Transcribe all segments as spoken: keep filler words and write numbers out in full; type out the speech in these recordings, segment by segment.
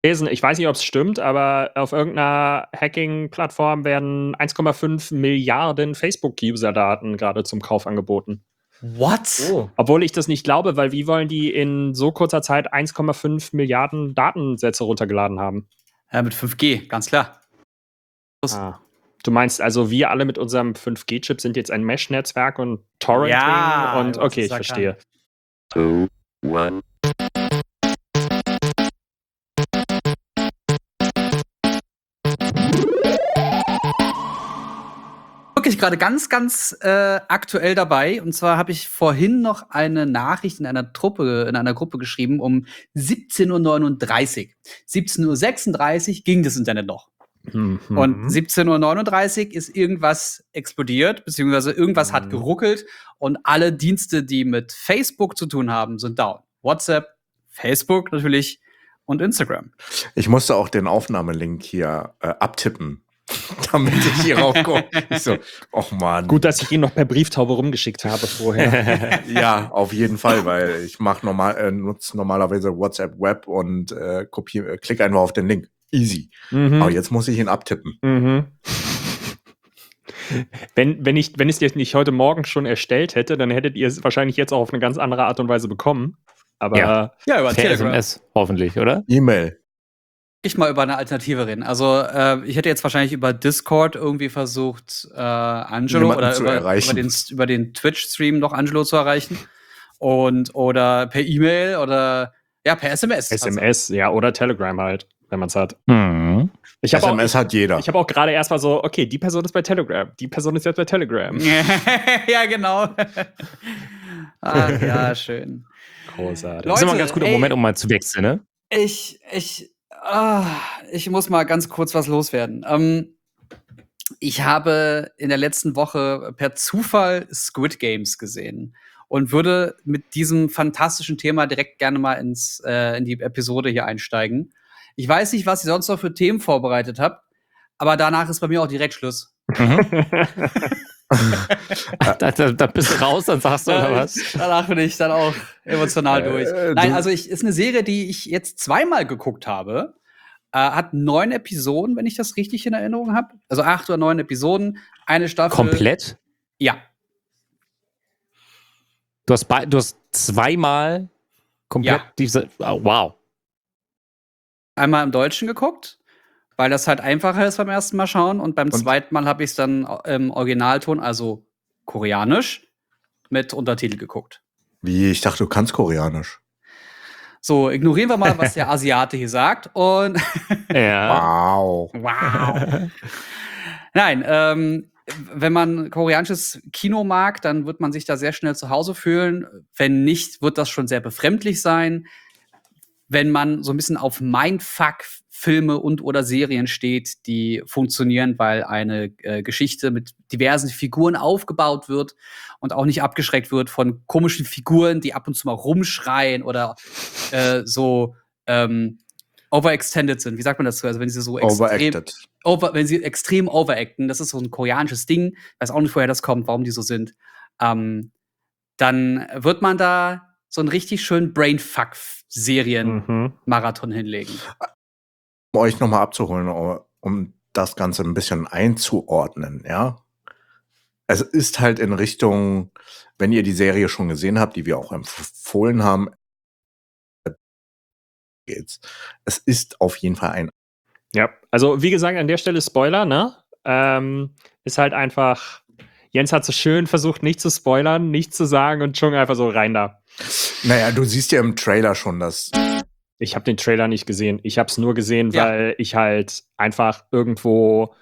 gelesen, ich weiß nicht, ob es stimmt, aber auf irgendeiner Hacking-Plattform werden eins Komma fünf Milliarden Facebook-User-Daten gerade zum Kauf angeboten. What? Oh. Obwohl ich das nicht glaube, weil wie wollen die in so kurzer Zeit eins Komma fünf Milliarden Datensätze runtergeladen haben? Ja, mit fünf G, ganz klar. Ah. Du meinst also, wir alle mit unserem fünf G-Chip sind jetzt ein Mesh-Netzwerk und Torrenting Ja, und du hast okay, es ich erkannt. verstehe. Two, one. Wirklich gerade ganz, ganz äh, aktuell dabei. Und zwar habe ich vorhin noch eine Nachricht in einer Truppe, in einer Gruppe geschrieben um siebzehn Uhr neununddreißig. siebzehn Uhr sechsunddreißig ging das Internet noch. Mhm. Und siebzehn Uhr neununddreißig ist irgendwas explodiert, beziehungsweise irgendwas Mhm. hat geruckelt und alle Dienste, die mit Facebook zu tun haben, sind down. WhatsApp, Facebook natürlich und Instagram. Ich musste auch den Aufnahmelink hier äh, abtippen, damit ich hier raufkomme. Ich so, och man. Gut, dass ich ihn noch per Brieftaube rumgeschickt habe vorher. Ja, auf jeden Fall, weil ich mach normal, äh, nutze normalerweise WhatsApp Web und äh, kopiere, äh, klick einfach auf den Link. Easy. Mhm. Aber jetzt muss ich ihn abtippen. Mhm. Wenn, wenn ich wenn ich es jetzt nicht heute Morgen schon erstellt hätte, dann hättet ihr es wahrscheinlich jetzt auch auf eine ganz andere Art und Weise bekommen. Aber Ja. Ja, über Per Telegram. S M S, hoffentlich, oder? E-Mail. Ich mal über eine Alternative reden. Also äh, ich hätte jetzt wahrscheinlich über Discord irgendwie versucht, äh, Angelo Jemanden oder zu über, erreichen. über den, über den Twitch-Stream noch Angelo zu erreichen. Und oder per E-Mail oder ja, per S M S. S M S, ja, oder Telegram halt, wenn man es hat. Mhm. Ich habe S auch, M S hat jeder. ich hab auch gerade erstmal so, okay, die Person ist bei Telegram, die Person ist jetzt bei Telegram. Ja, genau. Ach ja, schön. Großartig. Das ist immer ein Leute, ganz guter ey. Moment, um mal zu wechseln, ne? Ich, ich, ah, ich muss mal ganz kurz was loswerden. Ähm, ich habe in der letzten Woche per Zufall Squid Games gesehen und würde mit diesem fantastischen Thema direkt gerne mal ins, äh, in die Episode hier einsteigen. Ich weiß nicht, was ihr sonst noch für Themen vorbereitet habt, aber danach ist bei mir auch direkt Schluss. Da, da, da bist du raus, dann sagst du, oder was? Danach bin ich dann auch emotional Äh, durch. du- Nein, also ich ist eine Serie, die ich jetzt zweimal geguckt habe. Äh, hat neun Episoden, wenn ich das richtig in Erinnerung habe. Also acht oder neun Episoden. Eine Staffel. Komplett? Ja. Du hast, bei, du hast zweimal komplett Ja. diese. Oh, wow. Einmal im Deutschen geguckt, weil das halt einfacher ist beim ersten Mal schauen. Und beim Und- zweiten Mal habe ich es dann im Originalton, also koreanisch, mit Untertitel geguckt. Wie, ich dachte, du kannst Koreanisch. So, ignorieren wir mal, was der Asiate hier sagt. Und Ja. Wow. wow. Nein, ähm, wenn man koreanisches Kino mag, dann wird man sich da sehr schnell zu Hause fühlen. Wenn nicht, wird das schon sehr befremdlich sein. Wenn man so ein bisschen auf Mindfuck-Filme und oder Serien steht, die funktionieren, weil eine äh, Geschichte mit diversen Figuren aufgebaut wird und auch nicht abgeschreckt wird von komischen Figuren, die ab und zu mal rumschreien oder äh, so ähm, overextended sind. Wie sagt man das? Also wenn sie so extrem Overacted. over, wenn sie extrem overacten, das ist so ein koreanisches Ding, weiß auch nicht, woher das kommt, warum die so sind, ähm, dann wird man da so einen richtig schönen Brainfuck-Serien-Marathon Mhm. hinlegen. Um euch nochmal abzuholen, um das Ganze ein bisschen einzuordnen, ja. Es ist halt in Richtung, wenn ihr die Serie schon gesehen habt, die wir auch empfohlen haben, geht's. Es ist auf jeden Fall ein Ja, also wie gesagt, an der Stelle Spoiler, ne? Ähm, ist halt einfach, Jens hat so schön versucht, nicht zu spoilern, nichts zu sagen und schon einfach so rein da. Naja, du siehst ja im Trailer schon, dass Ich habe den Trailer nicht gesehen. Ich habe es nur gesehen, Ja. weil ich halt einfach irgendwo.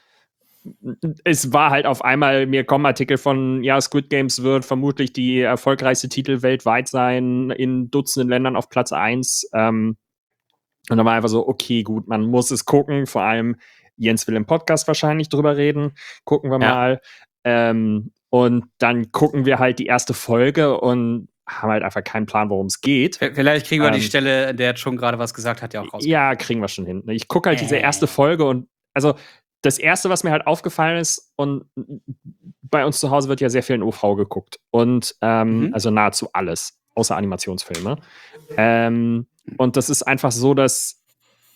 Es war halt auf einmal, mir kommen Artikel von, ja, Squid Games wird vermutlich die erfolgreichste Titel weltweit sein, in Dutzenden Ländern auf Platz eins. Ähm, und dann war einfach so, okay, gut, man muss es gucken. Vor allem Jens will im Podcast wahrscheinlich drüber reden. Gucken wir Ja. mal. Ähm, und dann gucken wir halt die erste Folge und haben halt einfach keinen Plan, worum es geht. V- Vielleicht kriegen wir die Ähm, Stelle, in der jetzt schon gerade was gesagt hat, ja auch raus. Ja, kriegen wir schon hin. Ich gucke halt diese Äh. erste Folge und also das erste, was mir halt aufgefallen ist, und bei uns zu Hause wird ja sehr viel in O V geguckt. Und ähm, Mhm. also nahezu alles, außer Animationsfilme. Ähm, und das ist einfach so, dass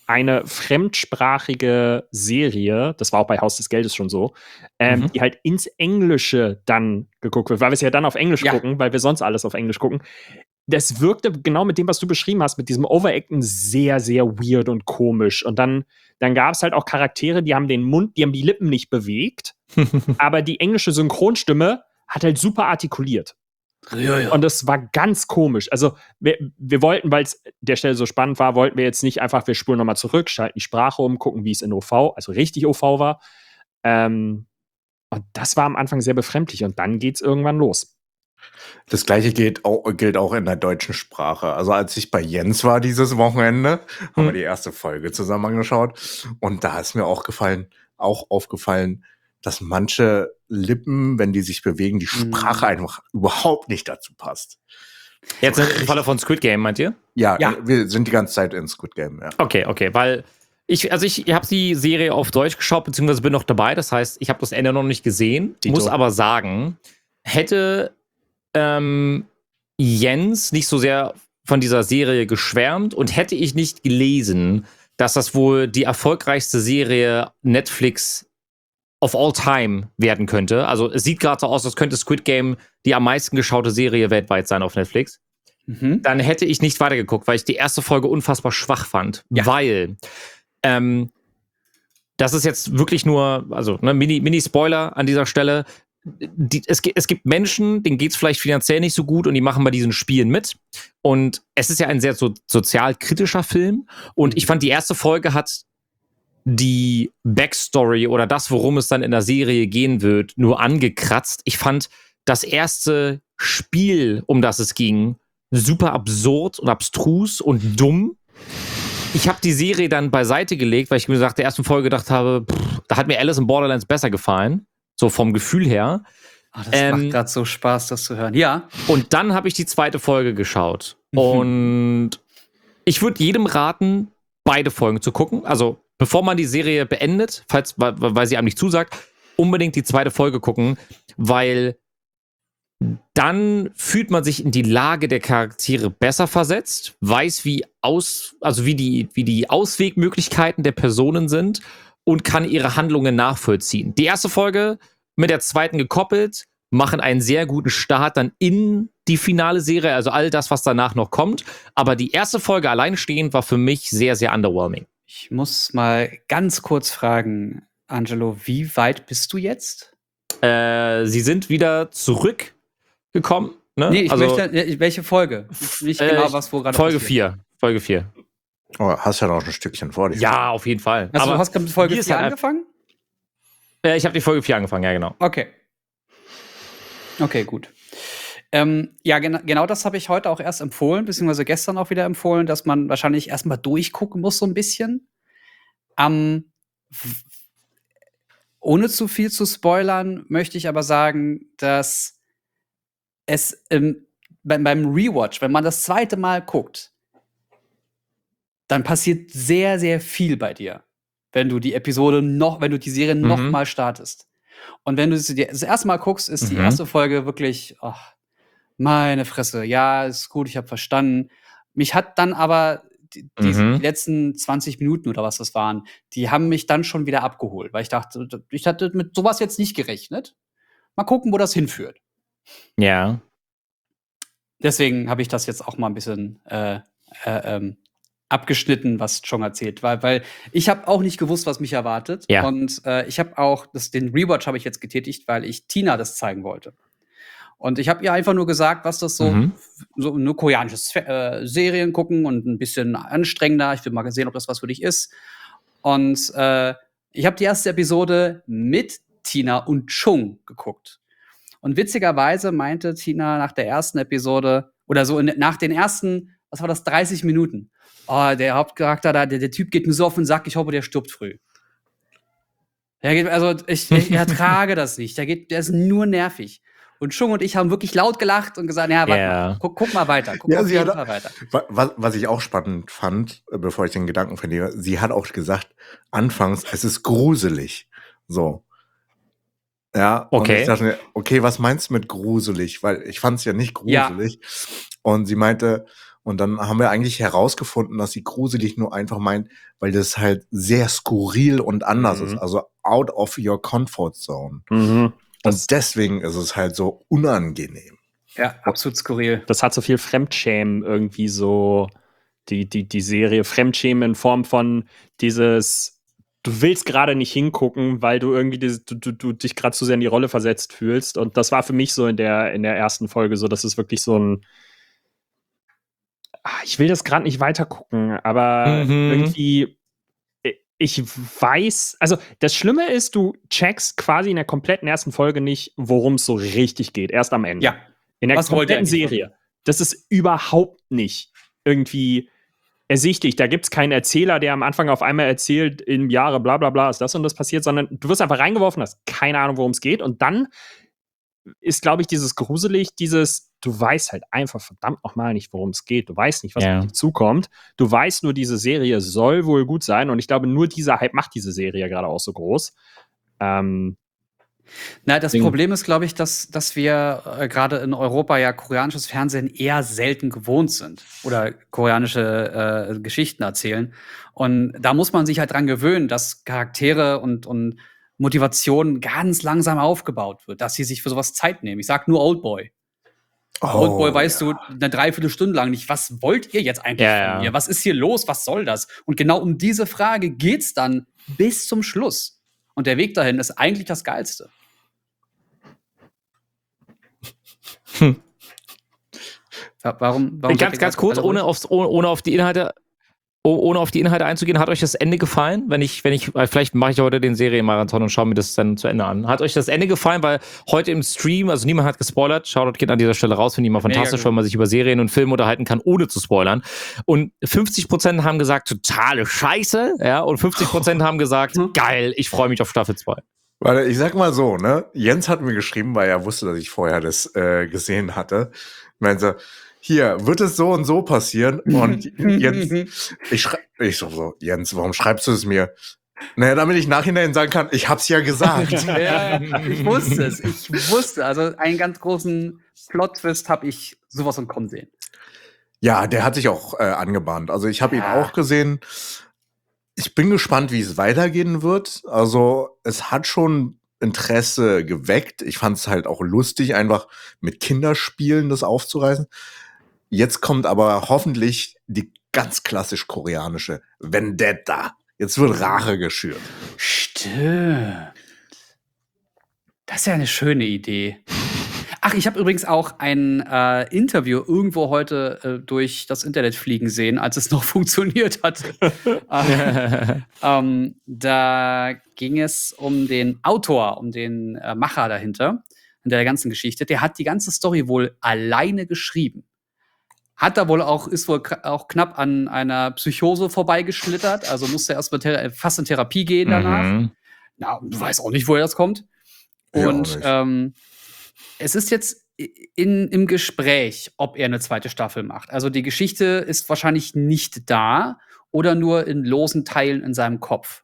eine fremdsprachige Serie, das war auch bei Haus des Geldes schon so, ähm, Mhm. die halt ins Englische dann geguckt wird, weil wir es ja dann auf Englisch Ja. gucken, weil wir sonst alles auf Englisch gucken. Das wirkte genau mit dem, was du beschrieben hast, mit diesem Overacten sehr, sehr weird und komisch. Und dann, dann gab es halt auch Charaktere, die haben den Mund, die haben die Lippen nicht bewegt, aber die englische Synchronstimme hat halt super artikuliert. Ja, ja. Und das war ganz komisch. Also, wir, wir wollten, weil es der Stelle so spannend war, wollten wir jetzt nicht einfach, wir spulen nochmal zurück, schalten die Sprache um, gucken, wie es in O V, also richtig O V war. Ähm, und das war am Anfang sehr befremdlich. Und dann geht's irgendwann los. Das gleiche gilt auch, gilt auch in der deutschen Sprache. Also als ich bei Jens war dieses Wochenende, haben wir Hm. die erste Folge zusammen angeschaut. Und da ist mir auch gefallen, auch aufgefallen, dass manche Lippen, wenn die sich bewegen, die Mhm. Sprache einfach überhaupt nicht dazu passt. Jetzt im Falle von Squid Game, meint ihr? Ja, Ja. äh, wir sind die ganze Zeit in Squid Game, ja. Okay, okay, weil ich, also ich habe die Serie auf Deutsch geschaut, beziehungsweise bin noch dabei. Das heißt, ich habe das Ende noch nicht gesehen, Dito. muss aber sagen, hätte ähm, Jens nicht so sehr von dieser Serie geschwärmt und hätte ich nicht gelesen, dass das wohl die erfolgreichste Serie Netflix of all time werden könnte. Also es sieht gerade so aus, als könnte Squid Game die am meisten geschaute Serie weltweit sein auf Netflix. Mhm. Dann hätte ich nicht weitergeguckt, weil ich die erste Folge unfassbar schwach fand. Ja. Weil ähm, das ist jetzt wirklich nur, also ne, Mini, Mini-Spoiler an dieser Stelle. Die, es, gi- es gibt Menschen, denen geht es vielleicht finanziell nicht so gut und die machen bei diesen Spielen mit. Und es ist ja ein sehr so, sozial kritischer Film. Und ich fand, die erste Folge hat die Backstory oder das, worum es dann in der Serie gehen wird, nur angekratzt. Ich fand das erste Spiel, um das es ging, super absurd und abstrus und dumm. Ich habe die Serie dann beiseite gelegt, weil ich mir nach der ersten Folge gedacht habe, pff, da hat mir Alice in Borderlands besser gefallen. So vom Gefühl her. Oh, das Ähm, macht gerade so Spaß, das zu hören. Ja. Und dann habe ich die zweite Folge geschaut. Und ich würde jedem raten, beide Folgen zu gucken. Also, bevor man die Serie beendet, falls, weil, weil sie einem nicht zusagt, unbedingt die zweite Folge gucken, weil dann fühlt man sich in die Lage der Charaktere besser versetzt, weiß, wie aus, also wie die, wie die Auswegmöglichkeiten der Personen sind und kann ihre Handlungen nachvollziehen. Die erste Folge mit der zweiten gekoppelt, machen einen sehr guten Start dann in die finale Serie, also all das, was danach noch kommt. Aber die erste Folge alleinstehend war für mich sehr, sehr underwhelming. Ich muss mal ganz kurz fragen, Angelo, wie weit bist du jetzt? Äh, sie sind wieder zurückgekommen. Ne? Nee, ich also, möchte, äh, welche Folge? Nicht äh, genau, was wo gerade Folge passiert. vier. Folge vier. Oh, hast ja noch ein Stückchen vor dir. Ja, auf jeden Fall. Also, du hast gerade mit Folge die ist vier halt- angefangen? Äh, ich habe die Folge vier angefangen, ja, genau. Okay. Okay, gut. Ähm, ja, gena genau das habe ich heute auch erst empfohlen, beziehungsweise gestern auch wieder empfohlen, dass man wahrscheinlich erstmal durchgucken muss, so ein bisschen. Ähm, f- ohne zu viel zu spoilern, möchte ich aber sagen, dass es ähm, beim, beim Rewatch, wenn man das zweite Mal guckt, dann passiert sehr, sehr viel bei dir, wenn du die Episode noch, wenn du die Serie Mhm. noch mal startest. Und wenn du sie dir das erste Mal guckst, ist die Mhm. erste Folge wirklich, ach, meine Fresse, ja, ist gut, ich habe verstanden. Mich hat dann aber die, diese Mhm. die letzten zwanzig Minuten oder was das waren, die haben mich dann schon wieder abgeholt, weil ich dachte, ich hatte mit sowas jetzt nicht gerechnet. Mal gucken, wo das hinführt. Ja. Deswegen habe ich das jetzt auch mal ein bisschen äh, äh, ähm, abgeschnitten, was Chong erzählt, weil, weil ich habe auch nicht gewusst, was mich erwartet. Ja. Und äh, ich habe auch das, den Rewatch habe ich jetzt getätigt, weil ich Tina das zeigen wollte. Und ich habe ihr einfach nur gesagt, was das so, Mhm. so nur koreanisches äh, Serien gucken und ein bisschen anstrengender. Ich will mal sehen, ob das was für dich ist. Und äh, ich habe die erste Episode mit Tina und Chung geguckt. Und witzigerweise meinte Tina nach der ersten Episode oder so in, nach den ersten, was war das, dreißig Minuten. Oh, der Hauptcharakter da, der, der Typ geht mir so auf den Sack, ich hoffe, der stirbt früh. Der geht, also ich, ich ertrage das nicht. Der, geht, der ist nur nervig. Und Chung und ich haben wirklich laut gelacht und gesagt, ja, warte Ja. mal, guck, guck mal weiter. Guck Ja, auf sie jeden hat- Fall weiter. Wa- Was, was ich auch spannend fand, äh, bevor ich den Gedanken verliere, sie hat auch gesagt, anfangs, es ist gruselig. So. Ja, und Okay. ich dachte mir, okay, was meinst du mit gruselig? Weil ich fand es ja nicht Ja. gruselig. Und sie meinte, Und dann haben wir eigentlich herausgefunden, dass sie gruselig nur einfach meint, weil das halt sehr skurril und anders Mhm. ist. Also out of your comfort zone. Mhm. Und deswegen ist es halt so unangenehm. Ja, absolut skurril. Das hat so viel Fremdschämen irgendwie so, die, die, die Serie Fremdschämen in Form von dieses, du willst gerade nicht hingucken, weil du irgendwie dieses, du, du, du dich gerade zu sehr in die Rolle versetzt fühlst. Und das war für mich so in der, in der ersten Folge so, dass es wirklich so ein, ah, ich will das gerade nicht weiter gucken, aber Mhm. irgendwie, ich weiß, also das Schlimme ist, du checkst quasi in der kompletten ersten Folge nicht, worum es so richtig geht, erst am Ende. Ja. In der Was wollt ihr kompletten eigentlich von Serie. Das ist überhaupt nicht irgendwie ersichtlich. Da gibt es keinen Erzähler, der am Anfang auf einmal erzählt, im Jahre bla bla bla ist das und das passiert, sondern du wirst einfach reingeworfen, hast keine Ahnung, worum es geht. Und dann ist, glaube ich, dieses gruselig, dieses, du weißt halt einfach verdammt nochmal nicht, worum es geht. Du weißt nicht, was Ja. auf dich zukommt. Du weißt nur, diese Serie soll wohl gut sein. Und ich glaube, nur dieser Hype macht diese Serie gerade auch so groß. Ähm, Na, das Ding. Problem ist, glaube ich, dass, dass wir äh, gerade in Europa ja koreanisches Fernsehen eher selten gewohnt sind oder koreanische äh, Geschichten erzählen. Und da muss man sich halt dran gewöhnen, dass Charaktere und, und Motivation ganz langsam aufgebaut wird, dass sie sich für sowas Zeit nehmen. Ich sag nur Oldboy. Oh, Oldboy weißt ja. du eine Dreiviertelstunde lang nicht, was wollt ihr jetzt eigentlich Ja, von ja. mir? Was ist hier los? Was soll das? Und genau um diese Frage geht's dann bis zum Schluss. Und der Weg dahin ist eigentlich das Geilste. Hm. Wa- Warum? warum seid Ganz, ihr ganz grad kurz, alle ohne, ruhig? aufs, ohne, ohne auf die Inhalte, oh- ohne auf die Inhalte einzugehen, hat euch das Ende gefallen? Wenn ich, wenn ich, weil vielleicht mache ich heute den Serienmarathon und schaue mir das dann zu Ende an. Hat euch das Ende gefallen? Weil heute im Stream, also niemand hat gespoilert, Shoutout geht an dieser Stelle raus, finde ich immer Mega fantastisch, gut. weil man sich über Serien und Filme unterhalten kann, ohne zu spoilern. Und fünfzig Prozent haben gesagt, totale Scheiße, ja, und fünfzig Prozent haben gesagt, Hm. geil, ich freue mich auf Staffel zwei. Weil ich sag mal so, ne? Jens hat mir geschrieben, weil er wusste, dass ich vorher das äh, gesehen hatte. Meinte, hier, wird es so und so passieren? Und Jens, ich schrei ich so, so, Jens, warum schreibst du es mir? Naja, damit ich nachhinein sagen kann, ich hab's ja gesagt. Ja, ich wusste es. Ich wusste. Also einen ganz großen Plot-Twist habe ich sowas von kommen sehen. Ja, der hat sich auch äh, angebahnt. Also ich habe ihn Ja. auch gesehen. Ich bin gespannt, wie es weitergehen wird. Also es hat schon Interesse geweckt. Ich fand es halt auch lustig, einfach mit Kinderspielen das aufzureißen. Jetzt kommt aber hoffentlich die ganz klassisch koreanische Vendetta. Jetzt wird Rache geschürt. Stimmt. Das ist ja eine schöne Idee. Ach, ich habe übrigens auch ein äh, Interview irgendwo heute äh, durch das Internet fliegen sehen, als es noch funktioniert hatte. äh, ähm, da ging es um den Autor, um den äh, Macher dahinter, in der ganzen Geschichte. Der hat die ganze Story wohl alleine geschrieben. Hat da wohl auch, ist wohl kra- auch knapp an einer Psychose vorbeigeschlittert, also musste erst mal thera- fast in Therapie gehen danach. Mhm. Na, du weißt auch nicht, woher das kommt. Ich auch Und nicht. ähm, es ist jetzt in, im Gespräch, ob er eine zweite Staffel macht. Also die Geschichte ist wahrscheinlich nicht da oder nur in losen Teilen in seinem Kopf.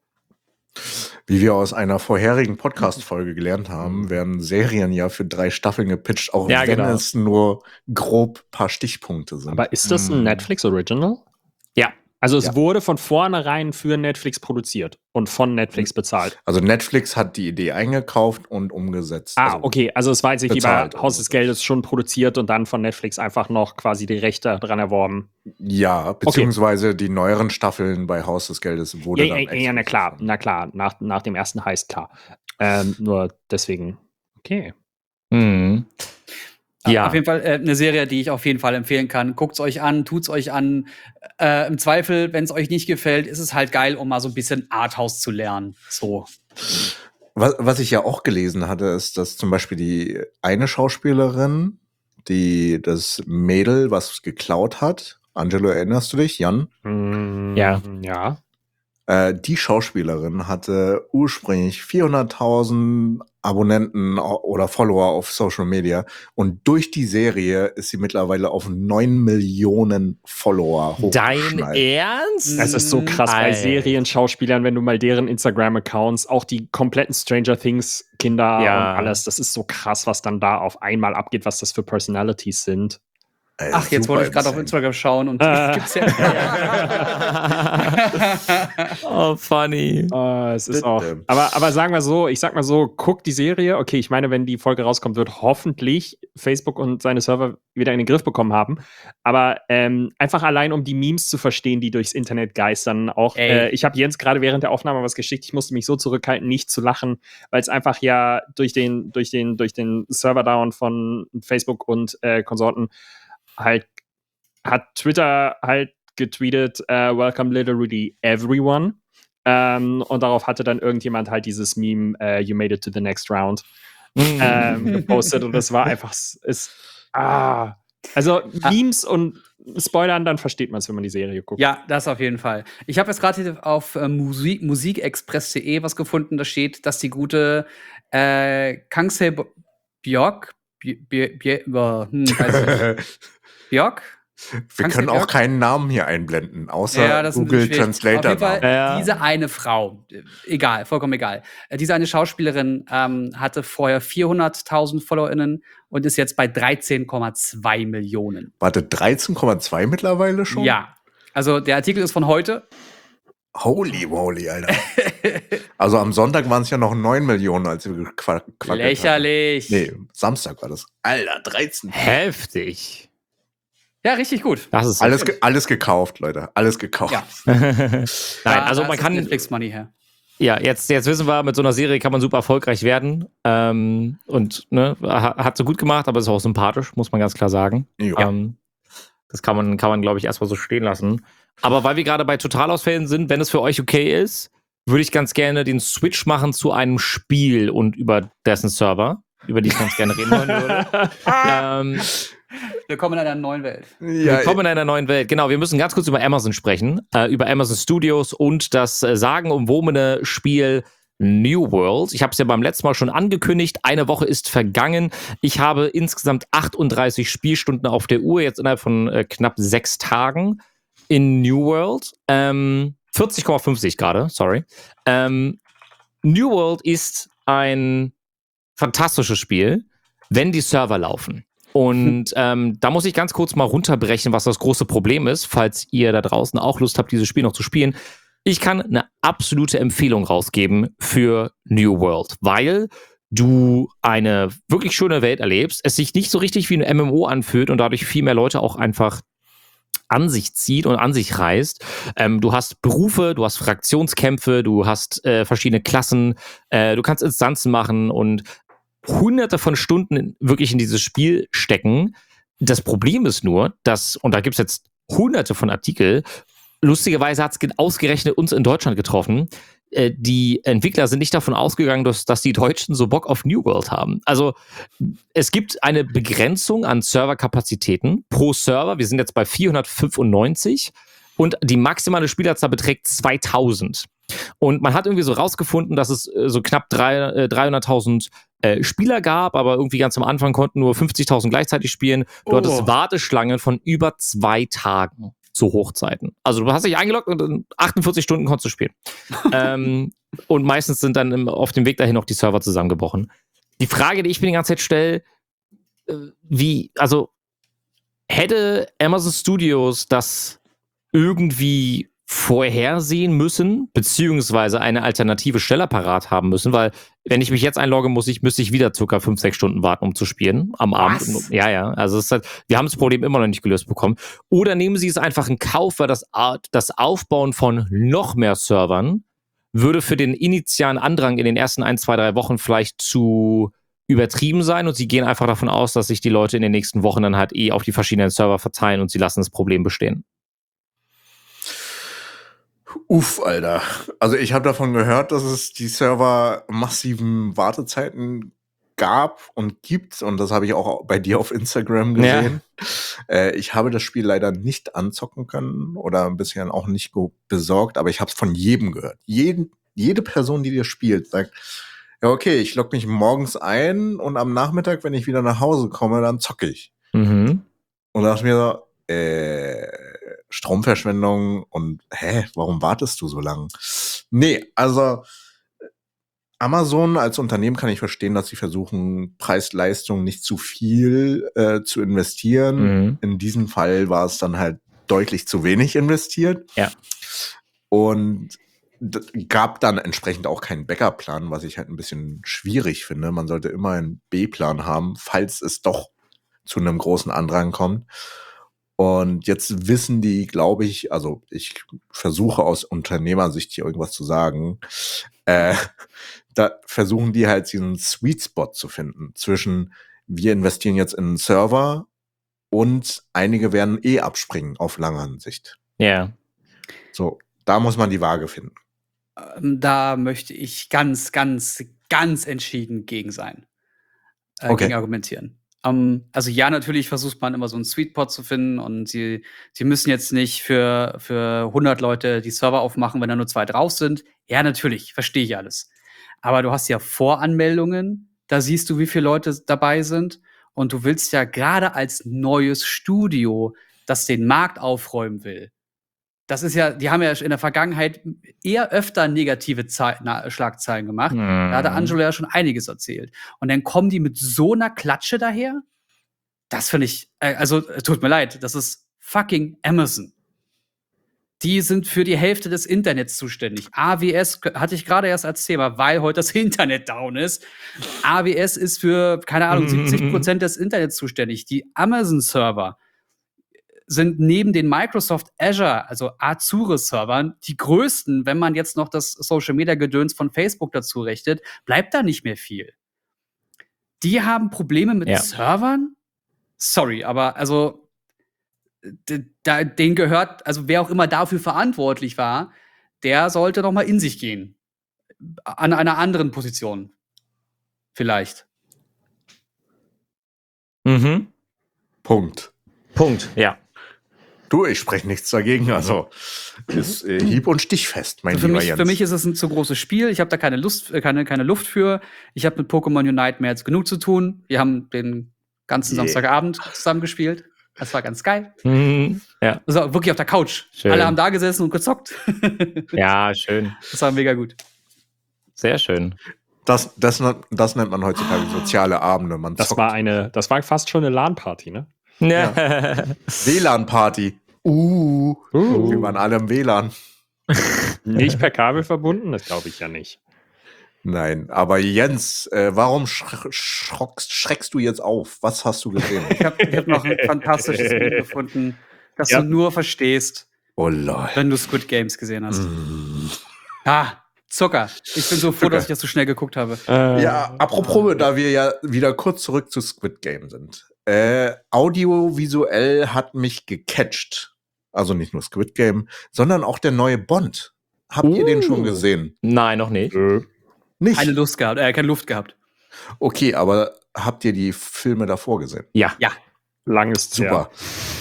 Wie wir aus einer vorherigen Podcast-Folge gelernt haben, werden Serien ja für drei Staffeln gepitcht, auch Ja, wenn genau. es nur grob paar Stichpunkte sind. aber ist das ein Mhm. Netflix-Original? Ja. Also es Ja. wurde von vornherein für Netflix produziert und von Netflix bezahlt. Also Netflix hat die Idee eingekauft und umgesetzt. Ah, also, okay. Also es war jetzt nicht wie bei bezahlt. Haus des Geldes schon produziert und dann von Netflix einfach noch quasi die Rechte dran erworben. Ja, beziehungsweise die neueren Staffeln bei Haus des Geldes wurde Ja, dann ja, ja, na exklusiv klar, von- na klar. Nach, nach dem ersten heißt klar. Ähm, nur deswegen. Okay. Mhm. Ja. Ja. Auf jeden Fall äh, eine Serie, die ich auf jeden Fall empfehlen kann. Guckt's euch an, tut's euch an. Äh, Im Zweifel, wenn es euch nicht gefällt, ist es halt geil, um mal so ein bisschen Arthouse zu lernen. So. Was, was ich ja auch gelesen hatte, ist, dass zum Beispiel die eine Schauspielerin, die das Mädel, was geklaut hat, Angelo, erinnerst du dich, Jan? Mm, Ja. Ja. Äh, die Schauspielerin hatte ursprünglich vierhunderttausend Abonnenten au- oder Follower auf Social Media und durch die Serie ist sie mittlerweile auf neun Millionen Follower Dein hochgeschnallt. Ernst? Es ist so krass bei Alter. Serienschauspielern, wenn du mal deren Instagram-Accounts, auch die kompletten Stranger Things-Kinder Ja. und alles, das ist so krass, was dann da auf einmal abgeht, was das für Personalities sind. Ey, Ach, jetzt super wollte ich gerade auf insane. Instagram schauen und Ah. gibt's ja. Oh, funny. Äh, es ist auch. Bitte. Aber, aber sagen wir so, ich sag mal so, guckt die Serie. Okay, ich meine, wenn die Folge rauskommt, wird hoffentlich Facebook und seine Server wieder in den Griff bekommen haben. Aber ähm, einfach allein, um die Memes zu verstehen, die durchs Internet geistern. Auch Ey. äh, ich habe Jens gerade während der Aufnahme was geschickt. Ich musste mich so zurückhalten, nicht zu lachen, weil es einfach ja durch den, durch den, durch den Server-Down von Facebook und äh, Konsorten halt hat Twitter halt getweetet, uh, welcome literally everyone. Ähm, und darauf hatte dann irgendjemand halt dieses Meme, uh, you made it to the next round, ähm, gepostet. Und das war einfach, es ist, ah. Also Memes und Spoilern, dann versteht man es, wenn man die Serie guckt. Ja, das auf jeden Fall. Ich habe jetzt gerade hier auf äh, Musik, musikexpress punkt de was gefunden. Da steht, dass die gute äh, Kangse Björk, Bj- Bj- Bj- äh, hm, weiß nicht. Björk? Wir Kannst können du auch Jörg? keinen Namen hier einblenden, außer das ist ein Google bisschen schwierig. Translator. Auf jeden Fall Namen. Ja. diese eine Frau, äh, egal, vollkommen egal. Äh, diese eine Schauspielerin ähm, hatte vorher vierhunderttausend FollowerInnen und ist jetzt bei dreizehn Komma zwei Millionen. Warte, dreizehn Komma zwei mittlerweile schon? Ja, also der Artikel ist von heute. Holy moly, Alter. Also am Sonntag waren es ja noch neun Millionen, als wir gequack- gequackelt Lächerlich. hatten. Nee, Samstag war das. Alter, dreizehn. Heftig. Ja, richtig gut. Das ist Alles, ge alles gekauft, Leute. Alles gekauft. Ja. Nein, Da- also da man ist das kann, Netflix Money her. ja, jetzt, jetzt wissen wir, mit so einer Serie kann man super erfolgreich werden. Ähm, und ne, ha- hat so gut gemacht, aber ist auch sympathisch, muss man ganz klar sagen. Jo. Ähm, das kann man, kann man, glaube ich, erstmal so stehen lassen. Aber weil wir gerade bei Totalausfällen sind, wenn es für euch okay ist, würde ich ganz gerne den Switch machen zu einem Spiel und über dessen Server, über die ich ganz gerne reden wollen würde. ähm, Willkommen in einer neuen Welt. Ja, Willkommen in einer neuen Welt. Genau, wir müssen ganz kurz über Amazon sprechen, äh, über Amazon Studios und das äh, sagenumwobene Spiel New World. Ich habe es ja beim letzten Mal schon angekündigt. Eine Woche ist vergangen. Ich habe insgesamt achtunddreißig Spielstunden auf der Uhr, jetzt innerhalb von äh, knapp sechs Tagen in New World. Ähm, vierzig Komma fünf sehe ich gerade, sorry. Ähm, New World ist ein fantastisches Spiel, wenn die Server laufen. Und ähm, da muss ich ganz kurz mal runterbrechen, was das große Problem ist, falls ihr da draußen auch Lust habt, dieses Spiel noch zu spielen. Ich kann eine absolute Empfehlung rausgeben für New World, weil du eine wirklich schöne Welt erlebst, es sich nicht so richtig wie ein M M O anfühlt und dadurch viel mehr Leute auch einfach an sich zieht und an sich reißt. Ähm, du hast Berufe, du hast Fraktionskämpfe, du hast äh, verschiedene Klassen, äh, du kannst Instanzen machen und hunderte von Stunden in, wirklich in dieses Spiel stecken. Das Problem ist nur, dass, und da gibt es jetzt hunderte von Artikeln, lustigerweise hat es ausgerechnet uns in Deutschland getroffen, äh, die Entwickler sind nicht davon ausgegangen, dass, dass die Deutschen so Bock auf New World haben. Also es gibt eine Begrenzung an Serverkapazitäten pro Server. Wir sind jetzt bei vierhundertfünfundneunzig und die maximale Spielerzahl beträgt zweitausend. Und man hat irgendwie so rausgefunden, dass es äh, so knapp dreihunderttausend äh, Spieler gab, aber irgendwie ganz am Anfang konnten nur fünfzigtausend gleichzeitig spielen. Du Oh. hattest Warteschlangen von über zwei Tagen zu Hochzeiten. Also du hast dich eingeloggt und in achtundvierzig Stunden konntest du spielen. ähm, und meistens sind dann im, auf dem Weg dahin noch die Server zusammengebrochen. Die Frage, die ich mir die ganze Zeit stelle, äh, wie, also hätte Amazon Studios das irgendwie vorhersehen müssen, beziehungsweise eine alternative Stelle parat haben müssen, weil wenn ich mich jetzt einlogge, muss ich, müsste ich wieder circa fünf, sechs Stunden warten, um zu spielen am Abend. Was? Ja, ja, also es ist halt, wir haben das Problem immer noch nicht gelöst bekommen. Oder nehmen Sie es einfach in Kauf, weil das, das Aufbauen von noch mehr Servern würde für den initialen Andrang in den ersten ein, zwei, drei Wochen vielleicht zu übertrieben sein und Sie gehen einfach davon aus, dass sich die Leute in den nächsten Wochen dann halt eh auf die verschiedenen Server verteilen und Sie lassen das Problem bestehen. Uff, Alter. Also ich habe davon gehört, dass es die Server massiven Wartezeiten gab und gibt. Und das habe ich auch bei dir auf Instagram gesehen. Ja. Äh, ich habe das Spiel leider nicht anzocken können oder bisher auch nicht besorgt, aber ich habe es von jedem gehört. Jeden, jede Person, die dir spielt, sagt, ja okay, ich logge mich morgens ein und am Nachmittag, wenn ich wieder nach Hause komme, dann zocke ich. Mhm. Und da dachte ich mir so, äh, Stromverschwendung und hä, warum wartest du so lang? Nee, also Amazon als Unternehmen kann ich verstehen, dass sie versuchen, Preis-Leistung nicht zu viel äh, zu investieren. Mhm. In diesem Fall war es dann halt deutlich zu wenig investiert. Ja. Und d- gab dann entsprechend auch keinen Backup-Plan, was ich halt ein bisschen schwierig finde. Man sollte immer einen B-Plan haben, falls es doch zu einem großen Andrang kommt. Und jetzt wissen die, glaube ich, also ich versuche aus Unternehmersicht hier irgendwas zu sagen, äh, da versuchen die halt diesen Sweet Spot zu finden zwischen wir investieren jetzt in einen Server und einige werden eh abspringen auf lange Sicht. Ja. So, Da muss man die Waage finden. ähm, da möchte ich ganz, ganz, ganz entschieden gegen sein. Äh, Okay. Gegen argumentieren. Ähm, also ja, natürlich versucht man immer so einen Sweet Spot zu finden und sie, sie müssen jetzt nicht für, für hundert Leute die Server aufmachen, wenn da nur zwei drauf sind. Ja, natürlich, verstehe ich alles. Aber du hast ja Voranmeldungen, da siehst du, wie viele Leute dabei sind und du willst ja gerade als neues Studio, das den Markt aufräumen will. Das ist ja, die haben ja in der Vergangenheit eher öfter negative Zei- na, Schlagzeilen gemacht. Da hatte Mhm. Angelo ja schon einiges erzählt. Und dann kommen die mit so einer Klatsche daher? Das finde ich, äh, also äh, tut mir leid, das ist fucking Amazon. Die sind für die Hälfte des Internets zuständig. A W S k- hatte ich gerade erst als Thema, weil heute das Internet down ist. A W S ist für, keine Ahnung, siebzig Prozent des Internets zuständig. Die Amazon-Server sind neben den Microsoft Azure, also Azure-Servern, die größten. Wenn man jetzt noch das Social-Media-Gedöns von Facebook dazu rechnet, bleibt da nicht mehr viel. Die haben Probleme mit Ja. Servern? Sorry, aber also d- da, denen gehört, also wer auch immer dafür verantwortlich war, der sollte noch mal in sich gehen. An einer anderen Position. Vielleicht. Mhm. Punkt. Punkt, ja. Du, ich spreche nichts dagegen. Also ist äh, hieb- und stichfest, mein Also für, lieber mich, Jens. für mich ist es ein zu großes Spiel. Ich habe da keine Lust, äh, keine, keine Luft für. Ich habe mit Pokémon Unite mehr als genug zu tun. Wir haben den ganzen Yeah. Samstagabend zusammen gespielt. Das war ganz geil. Mhm. Ja. Also wirklich auf der Couch. Schön. Alle haben da gesessen und gezockt. Ja, schön. Das war mega gut. Sehr schön. Das, das, das nennt man heutzutage soziale Abende. Man Das zockt. war eine, das war fast schon eine LAN-Party, ne? Ja. W L A N-Party. Uh, wir waren alle im W L A N. Nicht per Kabel verbunden? Das glaube ich ja nicht. Nein, aber Jens, äh, warum sch schrockst, schreckst du jetzt auf? Was hast du gesehen? Ich habe ich hab noch ein fantastisches Video gefunden, das Ja. du nur verstehst, Oh lol. wenn du Squid Games gesehen hast. Mm. Ah, Zucker. Ich bin so froh, Zucker. dass ich das so schnell geguckt habe. Äh, Ja, apropos, da wir ja wieder kurz zurück zu Squid Game sind. Äh, audiovisuell hat mich gecatcht. Also nicht nur Squid Game, sondern auch der neue Bond. Habt ihr den schon Uh. gesehen? Nein, noch nicht. äh, Nicht? Keine Lust gehabt, äh, keine Luft gehabt. Okay, aber habt ihr die Filme davor gesehen? Ja. Ja. lang ist Super.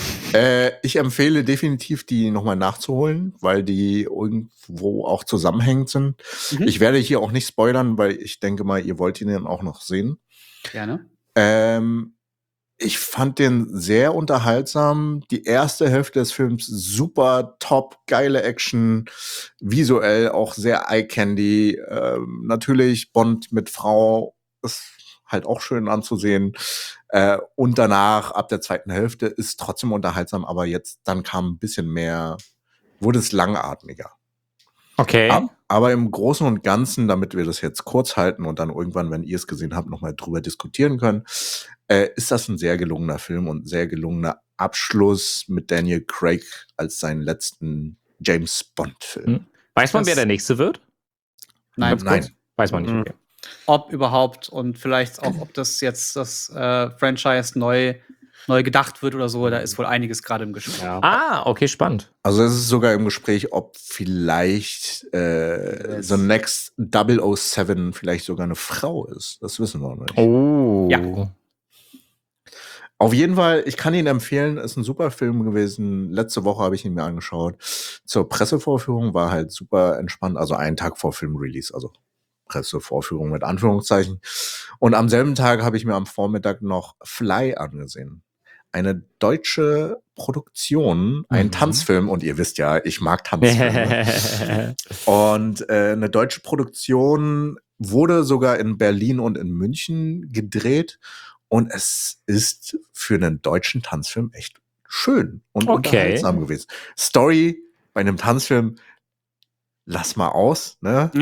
Äh, ich empfehle definitiv, die nochmal nachzuholen, weil die irgendwo auch zusammenhängend sind. Mhm. Ich werde hier auch nicht spoilern, weil ich denke mal, ihr wollt ihn dann auch noch sehen. Gerne. Ähm, ich fand den sehr unterhaltsam. Die erste Hälfte des Films super top, geile Action, visuell auch sehr eye-candy. Ähm, natürlich Bond mit Frau ist halt auch schön anzusehen. Äh, und danach, ab der zweiten Hälfte, ist trotzdem unterhaltsam, aber jetzt dann kam ein bisschen mehr, wurde es langatmiger. Okay. Ab, aber im Großen und Ganzen, damit wir das jetzt kurz halten und dann irgendwann, wenn ihr es gesehen habt, nochmal drüber diskutieren können, äh, ist das ein sehr gelungener Film und ein sehr gelungener Abschluss mit Daniel Craig als seinen letzten James Bond-Film. Hm. Weiß man, Das- wer der nächste wird? Nein, Nein. Weiß man nicht. Mhm. Okay. ob überhaupt und vielleicht auch, ob das jetzt das äh, Franchise neu, neu gedacht wird oder so. Da ist wohl einiges gerade im Gespräch. Ja. Ah, okay, spannend. Also es ist sogar im Gespräch, ob vielleicht äh, Yes. The Next double oh seven vielleicht sogar eine Frau ist. Das wissen wir noch nicht. Oh. Ja. Auf jeden Fall, ich kann ihn empfehlen, ist ein super Film gewesen. Letzte Woche habe ich ihn mir angeschaut. Zur Pressevorführung war halt super entspannt, also einen Tag vor Filmrelease, also Pressevorführung mit Anführungszeichen. Und am selben Tag habe ich mir am Vormittag noch Fly angesehen. Eine deutsche Produktion, ein Mhm. Tanzfilm, und ihr wisst ja, ich mag Tanzfilme. Und äh, eine deutsche Produktion, wurde sogar in Berlin und in München gedreht und es ist für einen deutschen Tanzfilm echt schön und Okay. unterhaltsam gewesen. Story bei einem Tanzfilm, lass mal aus, ne?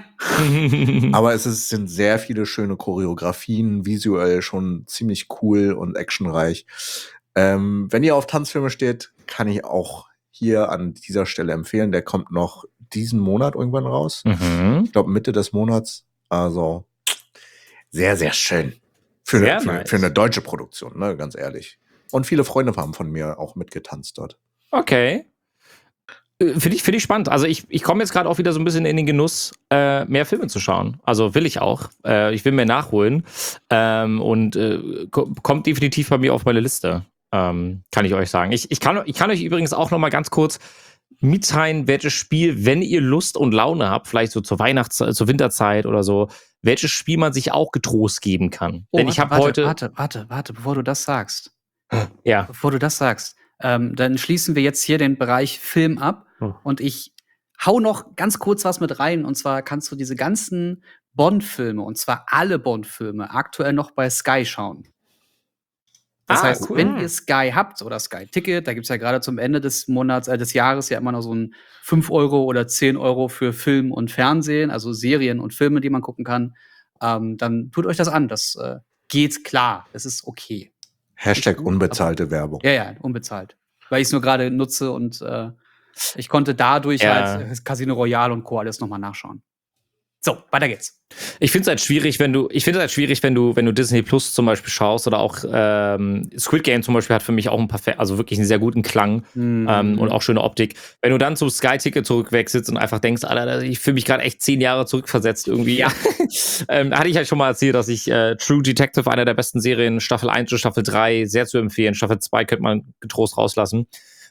Aber es ist, sind sehr viele schöne Choreografien, visuell schon ziemlich cool und actionreich. Ähm, wenn ihr auf Tanzfilme steht, kann ich auch hier an dieser Stelle empfehlen. Der kommt noch diesen Monat irgendwann raus. Mhm. Ich glaube Mitte des Monats. Also sehr, sehr schön. Für, Sehr eine, für, nice. für eine deutsche Produktion, ne, ganz ehrlich. Und viele Freunde haben von mir auch mitgetanzt dort. Okay. Äh, Finde ich, finde ich spannend. Also ich, ich komme jetzt gerade auch wieder so ein bisschen in den Genuss, äh, mehr Filme zu schauen. Also will ich auch. Äh, ich will mehr nachholen. Ähm, und äh, ko- kommt definitiv bei mir auf meine Liste. Ähm, kann ich euch sagen. Ich, ich, kann, ich kann euch übrigens auch noch mal ganz kurz mitteilen, welches Spiel, wenn ihr Lust und Laune habt, vielleicht so zur Weihnachts-, zur Winterzeit oder so, welches Spiel man sich auch getrost geben kann. Oh, Denn ich habe warte, heute. Warte, warte, warte, bevor du das sagst. Ja. Bevor du das sagst, ähm, dann schließen wir jetzt hier den Bereich Film ab Oh. und ich hau noch ganz kurz was mit rein. Und zwar kannst du diese ganzen Bond-Filme, und zwar alle Bond-Filme, aktuell noch bei Sky schauen. Das Ah, heißt, cool. wenn ihr Sky habt oder Sky Ticket, da gibt's ja gerade zum Ende des Monats, äh, des Jahres ja immer noch so ein fünf Euro oder zehn Euro für Film und Fernsehen, also Serien und Filme, die man gucken kann, ähm, dann tut euch das an. Das äh, geht klar. Das ist okay. Hashtag Nicht gut, unbezahlte Werbung. Ja, ja, unbezahlt. Weil ich es nur gerade nutze und äh, ich konnte dadurch Ja. halt äh, Casino Royale und Co. alles nochmal nachschauen. So, weiter geht's. Ich finde es halt schwierig, wenn du, ich finde es halt schwierig, wenn du, wenn du Disney Plus zum Beispiel schaust oder auch ähm, Squid Game zum Beispiel hat für mich auch ein perfekt, also wirklich einen sehr guten Klang Mhm. ähm, und auch schöne Optik. Wenn du dann zum Sky-Ticket zurückwechselst und einfach denkst, Alter, ich fühle mich gerade echt zehn Jahre zurückversetzt irgendwie. Ja. ähm, hatte ich halt schon mal erzählt, dass ich äh, True Detective, einer der besten Serien, Staffel eins und Staffel drei, sehr zu empfehlen. Staffel zwei könnte man getrost rauslassen.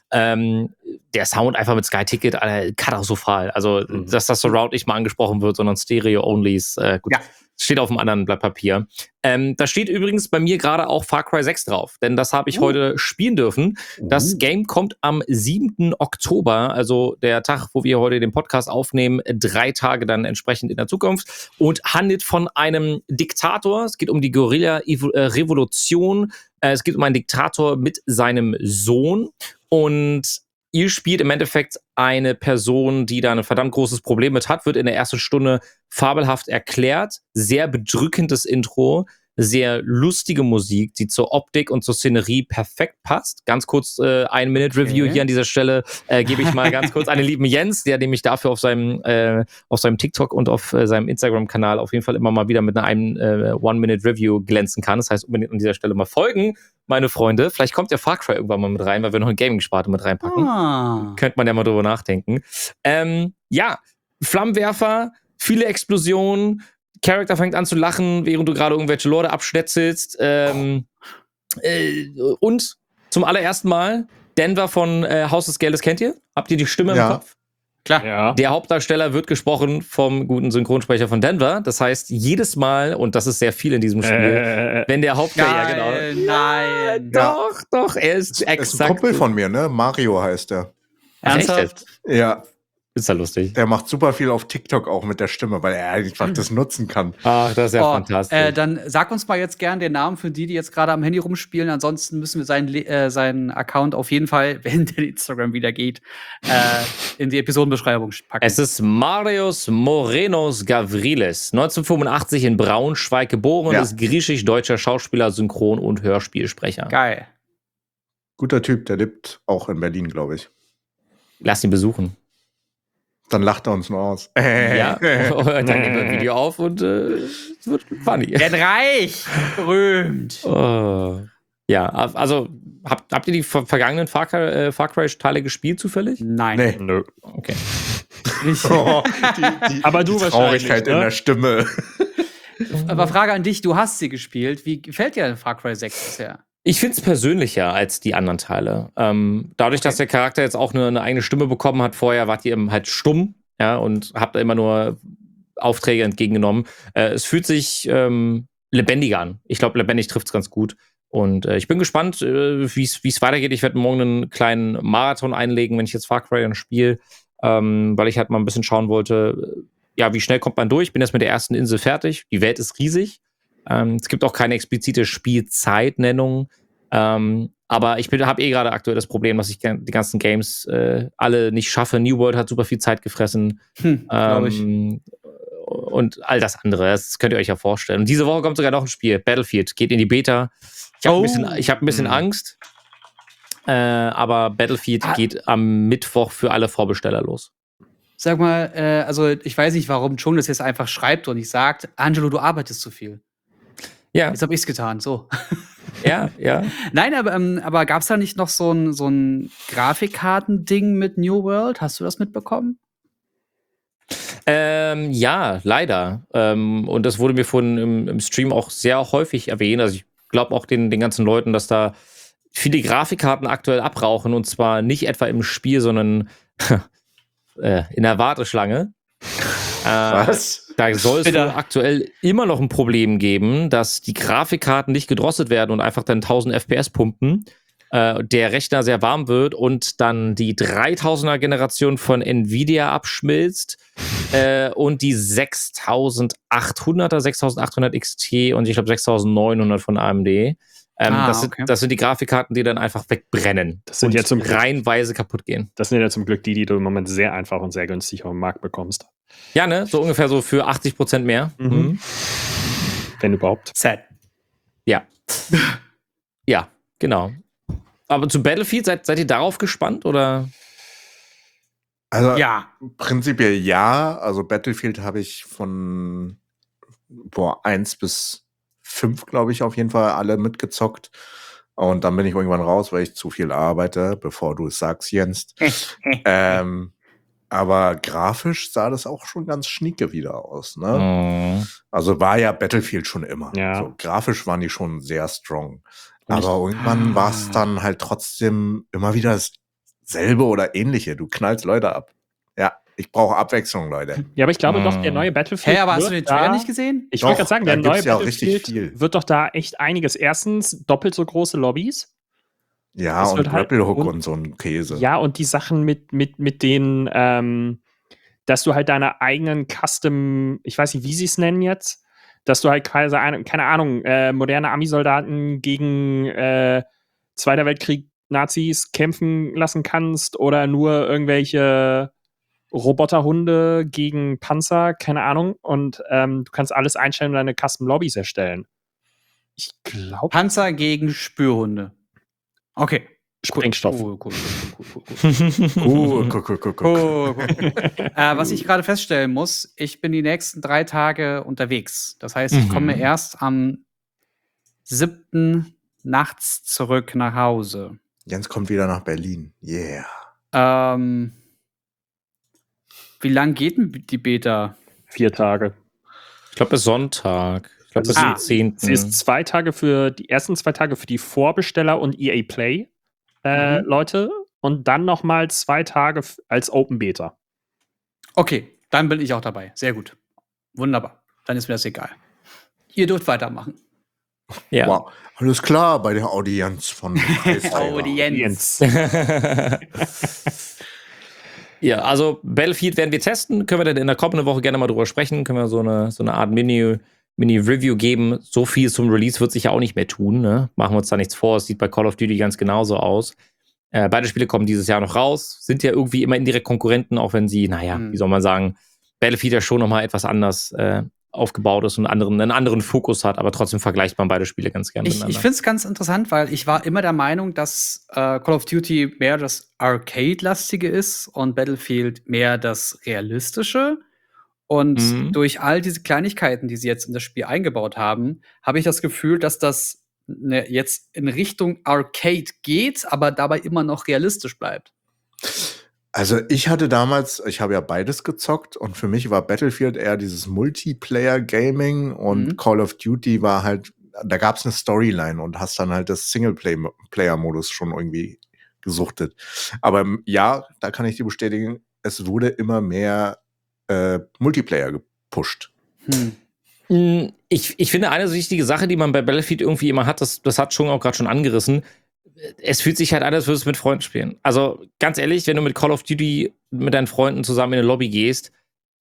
Ähm, der Sound einfach mit Sky Ticket, Alter, katastrophal. Also, Mhm. dass das Surround nicht mal angesprochen wird, sondern Stereo-only ist äh, gut. Ja. Steht auf einem anderen Blatt Papier. Ähm, da steht übrigens bei mir gerade auch Far Cry sechs drauf, denn das habe ich Uh. heute spielen dürfen. Das Uh. Game kommt am siebten Oktober, also der Tag, wo wir heute den Podcast aufnehmen, drei Tage dann entsprechend in der Zukunft und handelt von einem Diktator. Es geht um die Guerilla-Revolution. Äh, es geht um einen Diktator mit seinem Sohn und ihr spielt im Endeffekt eine Person, die da ein verdammt großes Problem mit hat, wird in der ersten Stunde fabelhaft erklärt. Sehr bedrückendes Intro, sehr lustige Musik, die zur Optik und zur Szenerie perfekt passt. Ganz kurz äh, ein Minute-Review Okay. hier an dieser Stelle äh, gebe ich mal ganz kurz an den lieben Jens, der nämlich dafür auf seinem, äh, auf seinem TikTok und auf äh, seinem Instagram-Kanal auf jeden Fall immer mal wieder mit einem äh, One-Minute-Review glänzen kann. Das heißt, unbedingt an dieser Stelle mal folgen, meine Freunde. Vielleicht kommt der Far Cry irgendwann mal mit rein, weil wir noch eine Gaming-Sparte mit reinpacken. Ah. Könnte man ja mal drüber nachdenken. Ähm, ja, Flammenwerfer, viele Explosionen, Charakter fängt an zu lachen, während du gerade irgendwelche Leute abschnetzelst. Ähm, äh, und zum allerersten Mal, Denver von äh, Haus des Geldes kennt ihr? Habt ihr die Stimme Ja. im Kopf? Klar. Ja. Der Hauptdarsteller wird gesprochen vom guten Synchronsprecher von Denver. Das heißt, jedes Mal, und das ist sehr viel in diesem Spiel, Äh, wenn der Hauptdarsteller, ja, Geil, genau. nein. Ja. Doch, doch, er ist Das ist exakt. ein Kumpel von mir, ne? Mario heißt er. Ach, echt Ernsthaft? jetzt? Ja, Ist ja lustig. der macht super viel auf TikTok auch mit der Stimme, weil er einfach das nutzen kann. Ach, das ist ja Oh, fantastisch. Äh, dann sag uns mal jetzt gern den Namen für die, die jetzt gerade am Handy rumspielen. Ansonsten müssen wir seinen, Le- äh, seinen Account auf jeden Fall, wenn der Instagram wieder geht, äh, in die Episodenbeschreibung packen. Es ist Marios Morenos Gavrilis, neunzehnhundertfünfundachtzig in Braunschweig geboren und Ja. ist griechisch-deutscher Schauspieler, Synchron- und Hörspielsprecher. Geil. Guter Typ, der lebt auch in Berlin, glaube ich. Lass ihn besuchen. Dann lacht er uns nur aus. Ja, dann nehmen wir ein Video auf und äh, es wird funny. Werd reich! Berühmt! Oh. Ja, also habt, habt ihr die ver vergangenen Far Cry, äh, Far Cry-Teile gespielt zufällig? Nein. Nee. Nö. Okay. Nicht. Oh, die, die, Aber du die wahrscheinlich, Traurigkeit ne? in der Stimme. Aber Frage an dich, du hast sie gespielt. Wie gefällt dir denn Far Cry sechs bisher? Ich finde es persönlicher als die anderen Teile. Ähm, dadurch, dass der Charakter jetzt auch eine, eine eigene Stimme bekommen hat, vorher wart ihr eben halt stumm, ja, und habt immer nur Aufträge entgegengenommen. Äh, es fühlt sich ähm, lebendiger an. Ich glaube, lebendig trifft es ganz gut. Und äh, ich bin gespannt, äh, wie es weitergeht. Ich werde morgen einen kleinen Marathon einlegen, wenn ich jetzt Far Cry dann spiele, ähm, weil ich halt mal ein bisschen schauen wollte. ja, wie schnell kommt man durch? Bin jetzt mit der ersten Insel fertig. Die Welt ist riesig. Ähm, es gibt auch keine explizite Spielzeitnennung. Ähm, aber ich habe eh gerade aktuell das Problem, dass ich die ganzen Games äh, alle nicht schaffe. New World hat super viel Zeit gefressen. Hm, glaube ich. Ähm, und all das andere. Das könnt ihr euch ja vorstellen. Und diese Woche kommt sogar noch ein Spiel. Battlefield geht in die Beta. Ich habe Oh. ein bisschen, ich hab ein bisschen Hm. Angst. Äh, aber Battlefield Ah. geht am Mittwoch für alle Vorbesteller los. Sag mal, äh, also ich weiß nicht, warum Chung das jetzt einfach schreibt und nicht sagt, Angelo, du arbeitest zu viel. Ja, Jetzt habe ich's getan, so. ja, ja. Nein, aber, ähm, aber gab's da nicht noch so ein, so ein Grafikkarten-Ding mit New World? Hast du das mitbekommen? Ähm, ja, leider. Ähm, und das wurde mir von im, im Stream auch sehr häufig erwähnt. Also ich glaube auch den, den ganzen Leuten, dass da viele Grafikkarten aktuell abrauchen und zwar nicht etwa im Spiel, sondern äh, in der Warteschlange. Äh, Was? Da soll es wohl Bitte. aktuell immer noch ein Problem geben, dass die Grafikkarten nicht gedrosselt werden und einfach dann tausend F P S pumpen, äh, der Rechner sehr warm wird und dann die dreitausender Generation von Nvidia abschmilzt äh, und die sechstausendachthunderter, sechstausendachthundert X T und ich glaube sechstausendneunhundert von A M D. Ähm, Ah, das, sind, okay. das sind die Grafikkarten, die dann einfach wegbrennen. Das sind und ja zum Glück- reihenweise kaputt gehen. Das sind ja zum Glück die, die du im Moment sehr einfach und sehr günstig auf dem Markt bekommst. Ja, ne? So ungefähr so für achtzig Prozent mehr. Mhm. Mhm. Wenn überhaupt. Sad. Ja. Ja, genau. Aber zu Battlefield, seid, seid ihr darauf gespannt oder? Also Ja. prinzipiell ja. Also Battlefield habe ich von boah, eins bis fünf, glaube ich, auf jeden Fall alle mitgezockt. Und dann bin ich irgendwann raus, weil ich zu viel arbeite, bevor du es sagst, Jens. ähm, aber grafisch sah das auch schon ganz schnieke wieder aus, ne? Mhm. Also war ja Battlefield schon immer. Ja. So, grafisch waren die schon sehr strong. Und Aber irgendwann war es dann halt trotzdem immer wieder dasselbe oder ähnliche. Du knallst Leute ab. Ja, ich brauche Abwechslung, Leute. Ja, aber ich glaube Mhm. doch, der neue Battlefield. Hä, aber hast du wird den Trailer da- nicht gesehen? Ich Doch, wollte gerade sagen, da der neue gibt's ja auch richtig Battlefield viel. wird doch da echt einiges. Erstens doppelt so große Lobbys. Ja, Es und wird halt- Grapple Hook und- und, so ein Käse. Ja, und die Sachen mit, mit, mit den, ähm, dass du halt deine eigenen Custom, ich weiß nicht, wie sie es nennen jetzt, dass du halt quasi, eine, keine Ahnung, äh, moderne Ami-Soldaten gegen äh, Zweiter Weltkrieg Nazis kämpfen lassen kannst oder nur irgendwelche Roboterhunde gegen Panzer, keine Ahnung. Und ähm, du kannst alles einstellen und deine Custom Lobbys erstellen. Ich glaube, Panzer gegen Spürhunde. Okay. Sprengstoff. Cool, cool, cool, cool, cool, cool. Uh, guck, guck, guck, guck. Cool, cool. äh, was ich gerade feststellen muss, ich bin die nächsten drei Tage unterwegs. Das heißt, ich Mhm. komme erst am siebten nachts zurück nach Hause. Jens kommt wieder nach Berlin. Yeah. Ähm, wie lang geht denn die Beta? Vier Tage. Ich glaube, bis Sonntag. Ich glaube, bis Also zum sie- zehnten. Sie ist zwei Tage für die ersten zwei Tage für die Vorbesteller und E A Play äh, Mhm. Leute und dann noch mal zwei Tage f- als Open Beta. Okay, dann bin ich auch dabei. Sehr gut. Wunderbar. Dann ist mir das egal. Ihr dürft weitermachen. Ja. Wow. Alles klar bei der Audienz von Preisträger. Audienz. Ja, also Battlefield werden wir testen. Können wir dann in der kommenden Woche gerne mal drüber sprechen. Können wir so eine, so eine Art Mini, Mini-Review geben. So viel zum Release wird sich ja auch nicht mehr tun. Ne? Machen wir uns da nichts vor. Es sieht bei Call of Duty ganz genauso aus. Äh, beide Spiele kommen dieses Jahr noch raus. Sind ja irgendwie immer indirekt Konkurrenten, auch wenn sie, naja, Hm. wie soll man sagen, Battlefield ja schon nochmal etwas anders äh, aufgebaut ist und einen anderen, einen anderen Fokus hat. Aber trotzdem vergleicht man beide Spiele ganz gerne Ich, miteinander. ich finde es ganz interessant, weil ich war immer der Meinung, dass äh, Call of Duty mehr das Arcade-lastige ist und Battlefield mehr das Realistische. Und Mhm. durch all diese Kleinigkeiten, die sie jetzt in das Spiel eingebaut haben, habe ich das Gefühl, dass das ne, jetzt in Richtung Arcade geht, aber dabei immer noch realistisch bleibt. Also ich hatte damals, ich habe ja beides gezockt und für mich war Battlefield eher dieses Multiplayer-Gaming und Mhm. Call of Duty war halt, da gab es eine Storyline und hast dann halt das Singleplayer-Modus schon irgendwie gesuchtet. Aber ähm, ja, da kann ich dir bestätigen, es wurde immer mehr äh, Multiplayer gepusht. Hm. Mm, Ich, ich finde, eine wichtige Sache, die man bei Battlefield irgendwie immer hat, das, das hat schon auch gerade schon angerissen, es fühlt sich halt an, als würdest du mit Freunden spielen. Also ganz ehrlich, wenn du mit Call of Duty mit deinen Freunden zusammen in eine Lobby gehst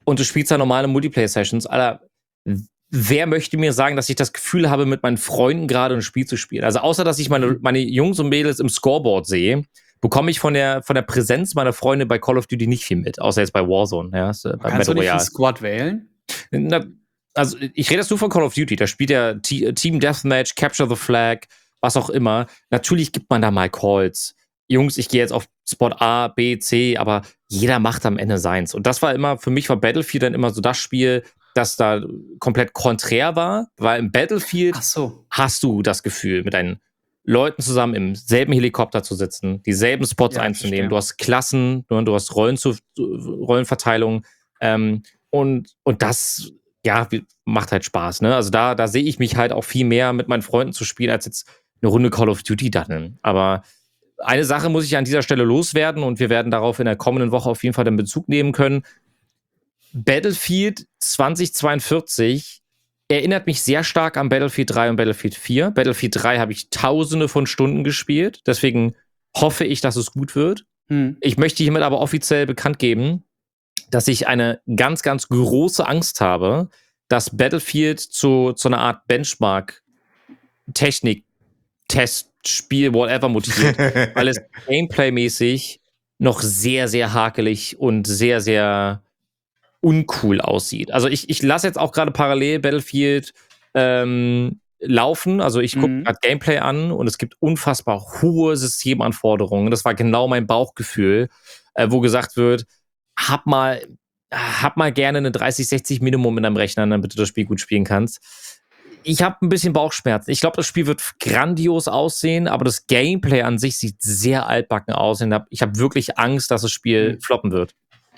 und du spielst da normale Multiplayer-Sessions, Alter, wer möchte mir sagen, dass ich das Gefühl habe, mit meinen Freunden gerade ein Spiel zu spielen? Also außer, dass ich meine, meine Jungs und Mädels im Scoreboard sehe, bekomme ich von der, von der Präsenz meiner Freunde bei Call of Duty nicht viel mit, außer jetzt bei Warzone. Ja, so, bei Kannst Battle du nicht Royale. einen Squad wählen? Na, also ich rede jetzt nur von Call of Duty, da spielt ja T- Team Deathmatch, Capture the Flag, was auch immer. Natürlich gibt man da mal Calls. Jungs, ich gehe jetzt auf Spot A, B, C, aber jeder macht am Ende seins. Und das war immer, für mich war Battlefield dann immer so das Spiel, das da komplett konträr war, weil im Battlefield Ach so. hast du das Gefühl, mit deinen Leuten zusammen im selben Helikopter zu sitzen, dieselben Spots Ja, einzunehmen. verstehe. Du hast Klassen, du, du hast Rollen zu, Rollenverteilung ähm, und, und das ja, macht halt Spaß. Ne? Also da, da sehe ich mich halt auch viel mehr mit meinen Freunden zu spielen, als jetzt eine Runde Call of Duty dann. Aber eine Sache muss ich an dieser Stelle loswerden und wir werden darauf in der kommenden Woche auf jeden Fall den Bezug nehmen können. Battlefield zwanzig zweiundvierzig erinnert mich sehr stark an Battlefield drei und Battlefield vier. Battlefield drei habe ich tausende von Stunden gespielt, deswegen hoffe ich, dass es gut wird. Hm. Ich möchte hiermit aber offiziell bekannt geben, dass ich eine ganz, ganz große Angst habe, dass Battlefield zu, zu einer Art Benchmark-Technik, Test, Spiel, whatever mutiert, weil es Gameplay-mäßig noch sehr, sehr hakelig und sehr, sehr uncool aussieht. Also ich, ich lasse jetzt auch gerade parallel Battlefield ähm, laufen. Also ich gucke Mhm. gerade Gameplay an und es gibt unfassbar hohe Systemanforderungen. Das war genau mein Bauchgefühl, äh, wo gesagt wird, hab mal, hab mal gerne eine dreißig sechzig Minimum in deinem Rechner, damit du das Spiel gut spielen kannst. Ich habe ein bisschen Bauchschmerzen. Ich glaube, das Spiel wird grandios aussehen, aber das Gameplay an sich sieht sehr altbacken aus. Und ich habe wirklich Angst, dass das Spiel Mhm. floppen wird.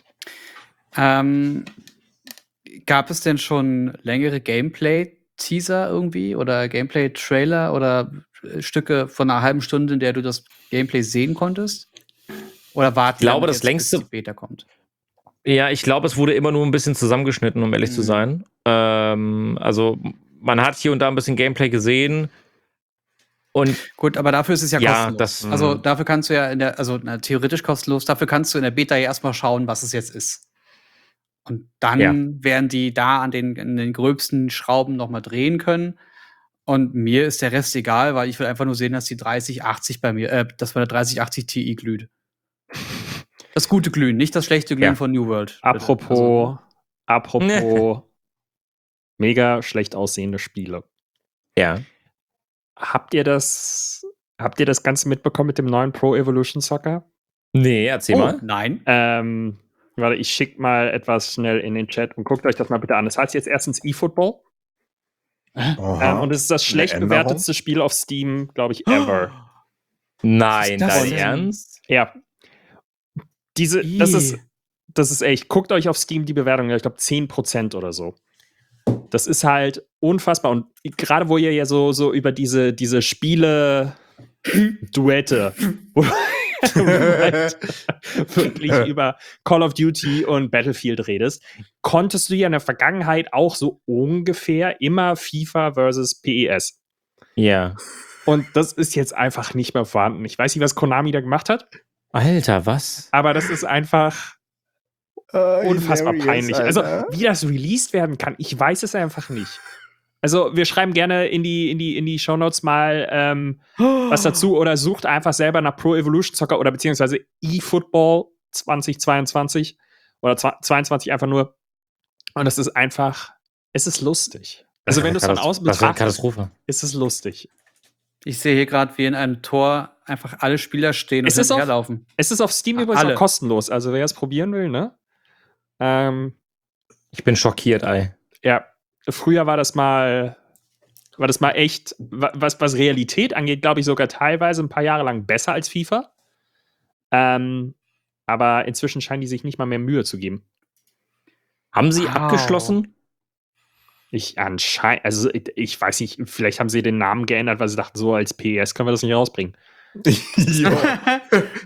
Ähm, gab es denn schon längere Gameplay-Teaser irgendwie oder Gameplay-Trailer oder äh, Stücke von einer halben Stunde, in der du das Gameplay sehen konntest? Oder warten Ich glaube, damit das jetzt, längste- bis die Beta kommt? Ja, ich glaube, es wurde immer nur ein bisschen zusammengeschnitten, um ehrlich Mhm. zu sein. Ähm, also, man hat hier und da ein bisschen Gameplay gesehen. Und Gut, aber dafür ist es ja, Ja, kostenlos. das- also Mhm. dafür kannst du ja in der, also na, theoretisch kostenlos, dafür kannst du in der Beta ja erstmal schauen, was es jetzt ist. Und dann Ja. werden die da an den, an den gröbsten Schrauben noch mal drehen können. Und mir ist der Rest egal, weil ich will einfach nur sehen, dass die dreißig achtzig bei mir, äh, dass meine dreißig achtzig Ti glüht. Das gute Glühen, nicht das schlechte Glühen Ja. von New World. bitte. Apropos, Also, apropos mega schlecht aussehende Spiele. ja. Habt ihr das, habt ihr das Ganze mitbekommen mit dem neuen Pro Evolution Soccer? Nee, erzähl oh, mal. nein. Ähm, warte, ich schick mal etwas schnell in den Chat und guckt euch das mal bitte an. Das heißt jetzt erstens eFootball Aha. ähm, und es ist das Eine schlecht Änderung? bewertetste Spiel auf Steam, glaube ich, ever. Nein, Was ist das dein denn? Ernst? Ja. Diese, das ist, Ih. das ist echt, guckt euch auf Steam die Bewertung, ich glaube zehn Prozent oder so. Das ist halt unfassbar. Und gerade wo ihr ja so, so über diese, diese Spiele-Duette, wo du halt wirklich über Call of Duty und Battlefield redest, konntest du ja in der Vergangenheit auch so ungefähr immer FIFA versus P E S. Ja. Und das ist jetzt einfach nicht mehr vorhanden. Ich weiß nicht, was Konami da gemacht hat, Alter, was? aber das ist einfach unfassbar peinlich. Also, wie das released werden kann, ich weiß es einfach nicht. Also, wir schreiben gerne in die, in die, in die Shownotes mal ähm, was dazu oder sucht einfach selber nach Pro Evolution Soccer oder beziehungsweise eFootball zwanzig zweiundzwanzig oder zweiundzwanzig einfach nur. Und es ist einfach, es ist lustig. Also, wenn du es von außen Das wäre eine betrachtest, Katastrophe. ist es lustig. Ich sehe hier gerade, wie in einem Tor einfach alle Spieler stehen und Es ist auf- hinterherlaufen. Es ist auf Steam Ah, übrigens alle. auch kostenlos. Also, wer es probieren will, ne? Ähm, Ich bin schockiert, ey. Ja, früher war das mal, war das mal echt, wa- was, was Realität angeht, glaube ich, sogar teilweise ein paar Jahre lang besser als FIFA. Ähm, aber inzwischen scheinen die sich nicht mal mehr Mühe zu geben. Haben sie Wow. abgeschlossen? Ich anscheinend, also ich, ich weiß nicht, vielleicht haben sie den Namen geändert, weil sie dachten, so als P E S können wir das nicht rausbringen. Ja.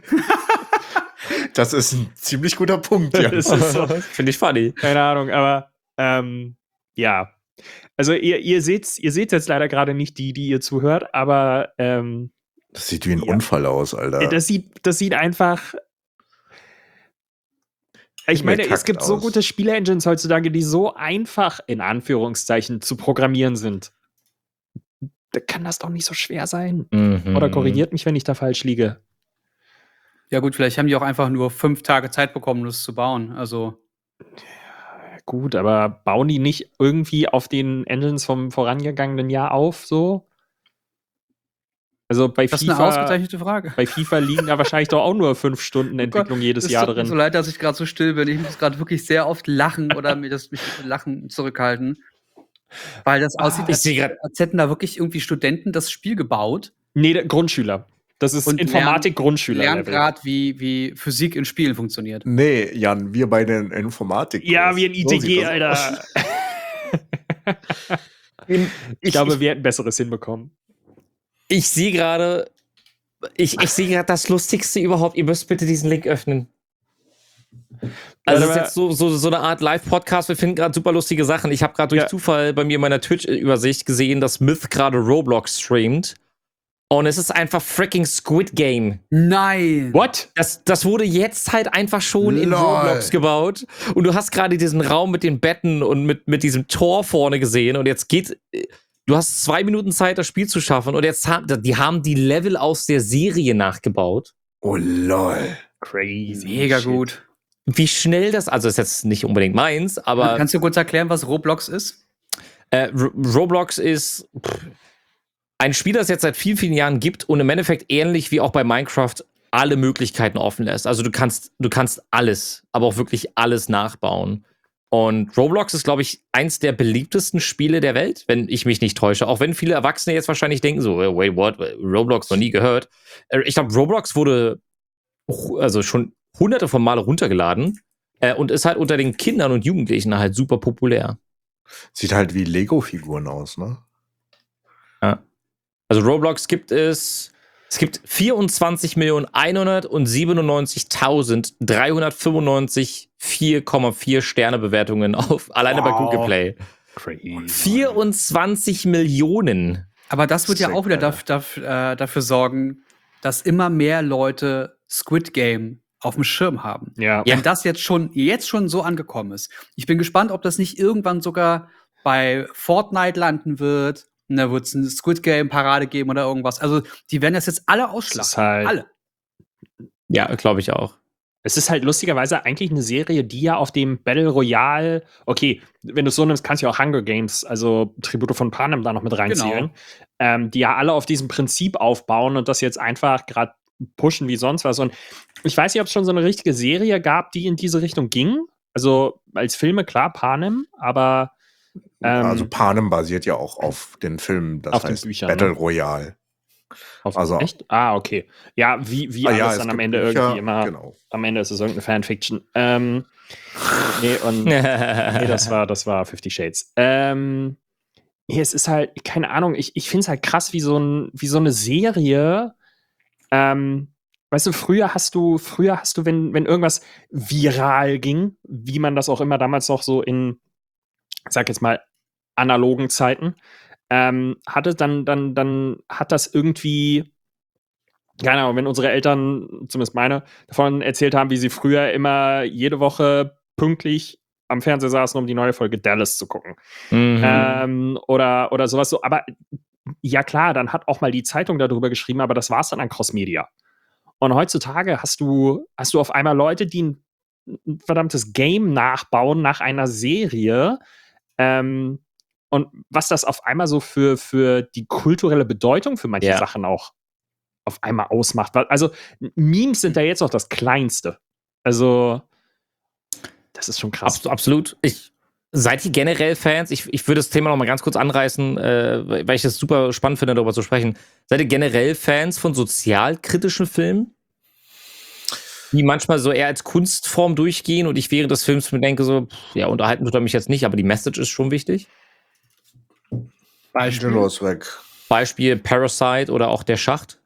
Das ist ein ziemlich guter Punkt, ja. Das ist so, Finde ich funny. keine Ahnung, aber ähm, ja. Also ihr, ihr seht ihr seht jetzt leider gerade nicht die, die ihr zuhört, aber ähm, Das sieht wie ein Ja. Unfall aus, Alter. das sieht, das sieht einfach. Ich meine, es hingekackt gibt so aus. gute Spiele-Engines heutzutage, die so einfach in Anführungszeichen zu programmieren sind. Da kann das doch nicht so schwer sein. Mhm. Oder korrigiert mich, wenn ich da falsch liege. Ja gut, vielleicht haben die auch einfach nur fünf Tage Zeit bekommen, um das zu bauen. Also Gut, aber bauen die nicht irgendwie auf den Engines vom vorangegangenen Jahr auf, so? Also bei das ist eine FIFA, ausgezeichnete Frage. bei FIFA liegen da wahrscheinlich doch auch nur fünf Stunden Entwicklung jedes Es Jahr tut mir drin. so leid, dass ich gerade so still bin. Ich muss gerade wirklich sehr oft lachen oder mir das mich mit Lachen zurückhalten. Weil das aussieht, Ah, ich als, sehe grad- als hätten da wirklich irgendwie Studenten das Spiel gebaut Nee, der Grundschüler. Das ist und lernen Informatik-Grundschüler-Level. gerade, wie, wie Physik in Spielen funktioniert. Nee, Jan, wir bei den Informatik. Ja, wie ein I So T sieht G, das Alter. aus. ich, Ich- glaube, ich- wir hätten Besseres hinbekommen. Ich sehe gerade, ich, ich sehe gerade das Lustigste überhaupt. Ihr müsst bitte diesen Link öffnen. Also Ja, es ist aber- jetzt so, so, so eine Art Live-Podcast. Wir finden gerade super lustige Sachen. Ich habe gerade durch Ja. Zufall bei mir in meiner Twitch-Übersicht gesehen, dass Myth gerade Roblox streamt. Und es ist einfach freaking Squid Game. Nein! What? Das, das wurde jetzt halt einfach schon in Lol. Roblox gebaut. Und du hast gerade diesen Raum mit den Betten und mit, mit diesem Tor vorne gesehen. Und jetzt geht. Du hast zwei Minuten Zeit, das Spiel zu schaffen. Und jetzt haben die haben die Level aus der Serie nachgebaut. Oh lol. Crazy. Mega shit. gut. Wie schnell das, also ist jetzt nicht unbedingt meins, aber Kannst du kurz erklären, was Roblox ist? äh, Ro- Roblox ist pff, ein Spiel, das es jetzt seit vielen, vielen Jahren gibt und im Endeffekt ähnlich wie auch bei Minecraft alle Möglichkeiten offen lässt. Also du kannst, du kannst alles, aber auch wirklich alles nachbauen. Und Roblox ist, glaube ich, eins der beliebtesten Spiele der Welt, wenn ich mich nicht täusche. Auch wenn viele Erwachsene jetzt wahrscheinlich denken so, wait, what, Roblox noch nie gehört. Äh, Ich glaube, Roblox wurde hu- also schon hunderte von Male runtergeladen äh, und ist halt unter den Kindern und Jugendlichen halt super populär. Sieht halt wie Lego-Figuren aus, ne? Also Roblox gibt es, es gibt vierundzwanzig Millionen hundertsiebenundneunzigtausenddreihundertfünfundneunzig vier Komma vier Sterne Bewertungen auf alleine bei Wow. Google Play. Crazy. vierundzwanzig Millionen. Aber das wird ja Sick, auch wieder Alter. daf, daf, äh, dafür sorgen, dass immer mehr Leute Squid Game auf dem Schirm haben. Ja. Ja. Wenn das jetzt schon, jetzt schon so angekommen ist. Ich bin gespannt, ob das nicht irgendwann sogar bei Fortnite landen wird. Und da wird es eine Squid Game Parade geben oder irgendwas. Also, die werden das jetzt alle ausschlachten. ist halt- Alle. Ja, glaube ich auch. Es ist halt lustigerweise eigentlich eine Serie, die ja auf dem Battle Royale, okay, wenn du es so nimmst, kannst du ja auch Hunger Games, also Tribute von Panem da noch mit reinzählen, ähm, die ja alle auf diesem Prinzip aufbauen und das jetzt einfach gerade pushen wie sonst was. Und ich weiß nicht, ob es schon so eine richtige Serie gab, die in diese Richtung ging. Also als Filme, klar, Panem, aber ähm, also Panem basiert ja auch auf den Filmen, das Auf den heißt Büchern, Battle ne? Royale. auf, also- echt? Ah, okay. Ja, wie, wie Ah alles ja, es dann am gibt Ende Bücher, irgendwie immer. Genau. Am Ende ist es irgendeine Fanfiction. Ähm, nee, und nee, das war, das war Fifty Shades. Ähm, nee, es ist halt, keine Ahnung, ich, ich finde es halt krass, wie so, ein, wie so eine Serie. Ähm, weißt du, früher hast du, früher hast du, wenn, wenn irgendwas viral ging, wie man das auch immer damals noch so in, ich sag jetzt mal, analogen Zeiten, ähm, hatte, dann, dann, dann hat das irgendwie, keine Ahnung, wenn unsere Eltern, zumindest meine, davon erzählt haben, wie sie früher immer jede Woche pünktlich am Fernseher saßen, um die neue Folge Dallas zu gucken. Mhm. Ähm, oder, oder sowas so. Aber ja klar, dann hat auch mal die Zeitung darüber geschrieben, aber das war es dann an Crossmedia. Und heutzutage hast du, hast du auf einmal Leute, die ein, ein verdammtes Game nachbauen nach einer Serie. Ähm, und was das auf einmal so für, für die kulturelle Bedeutung für manche Ja. Sachen auch auf einmal ausmacht. Weil- Also Memes sind da jetzt noch das Kleinste. Also das ist schon krass. Abs absolut. Ich, seid ihr generell Fans? Ich, ich würde das Thema noch mal ganz kurz anreißen, äh, weil ich es super spannend finde, darüber zu sprechen. Seid ihr generell Fans von sozialkritischen Filmen? Die manchmal so eher als Kunstform durchgehen und ich während des Films mir denke so, pff, ja, unterhalten tut er mich jetzt nicht, aber die Message ist schon wichtig. Beispiel. Los weg. Beispiel Parasite oder auch Der Schacht.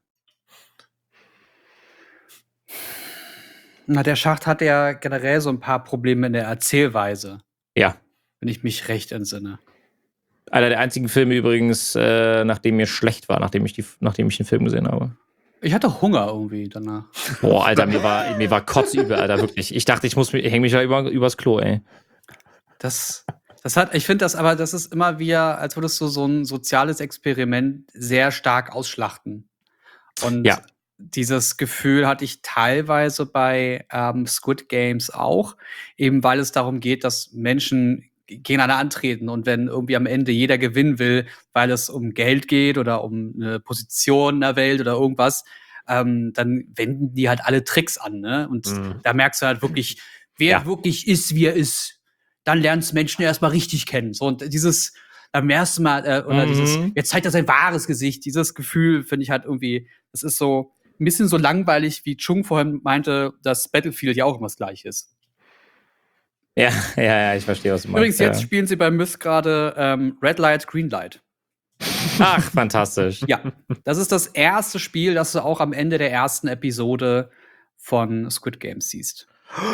Na, der Schacht hat ja generell so ein paar Probleme in der Erzählweise, Ja. wenn ich mich recht entsinne. Einer der einzigen Filme übrigens, äh, nachdem mir schlecht war, nachdem ich, die, nachdem ich den Film gesehen habe. Ich hatte Hunger irgendwie danach. Boah, Alter, mir war, mir war kotzübel, Alter, wirklich. Ich dachte, ich muss mich, häng mich ja über, übers Klo, ey. Das, das hat, ich finde das aber, das ist immer wieder, als würdest du so ein soziales Experiment sehr stark ausschlachten. Und Ja. dieses Gefühl hatte ich teilweise bei ähm, Squid Games auch, eben weil es darum geht, dass Menschen gegeneinander antreten und wenn irgendwie am Ende jeder gewinnen will, weil es um Geld geht oder um eine Position in der Welt oder irgendwas, ähm, dann wenden die halt alle Tricks an, ne? Und Mhm. da merkst du halt wirklich, wer Ja. wirklich ist, wie er ist. Dann lernst du Menschen erstmal richtig kennen. So, und dieses am ersten Mal, äh, oder Mhm. dieses, jetzt zeigt er sein wahres Gesicht, dieses Gefühl finde ich halt irgendwie, das ist so ein bisschen so langweilig, wie Chung vorhin meinte, dass Battlefield ja auch immer das Gleiche ist. Ja, ja, ja, ich verstehe, was du meinst. Übrigens, jetzt ja. spielen sie bei Myth gerade ähm, Red Light, Green Light. Ach, fantastisch. Ja, das ist das erste Spiel, das du auch am Ende der ersten Episode von Squid Games siehst.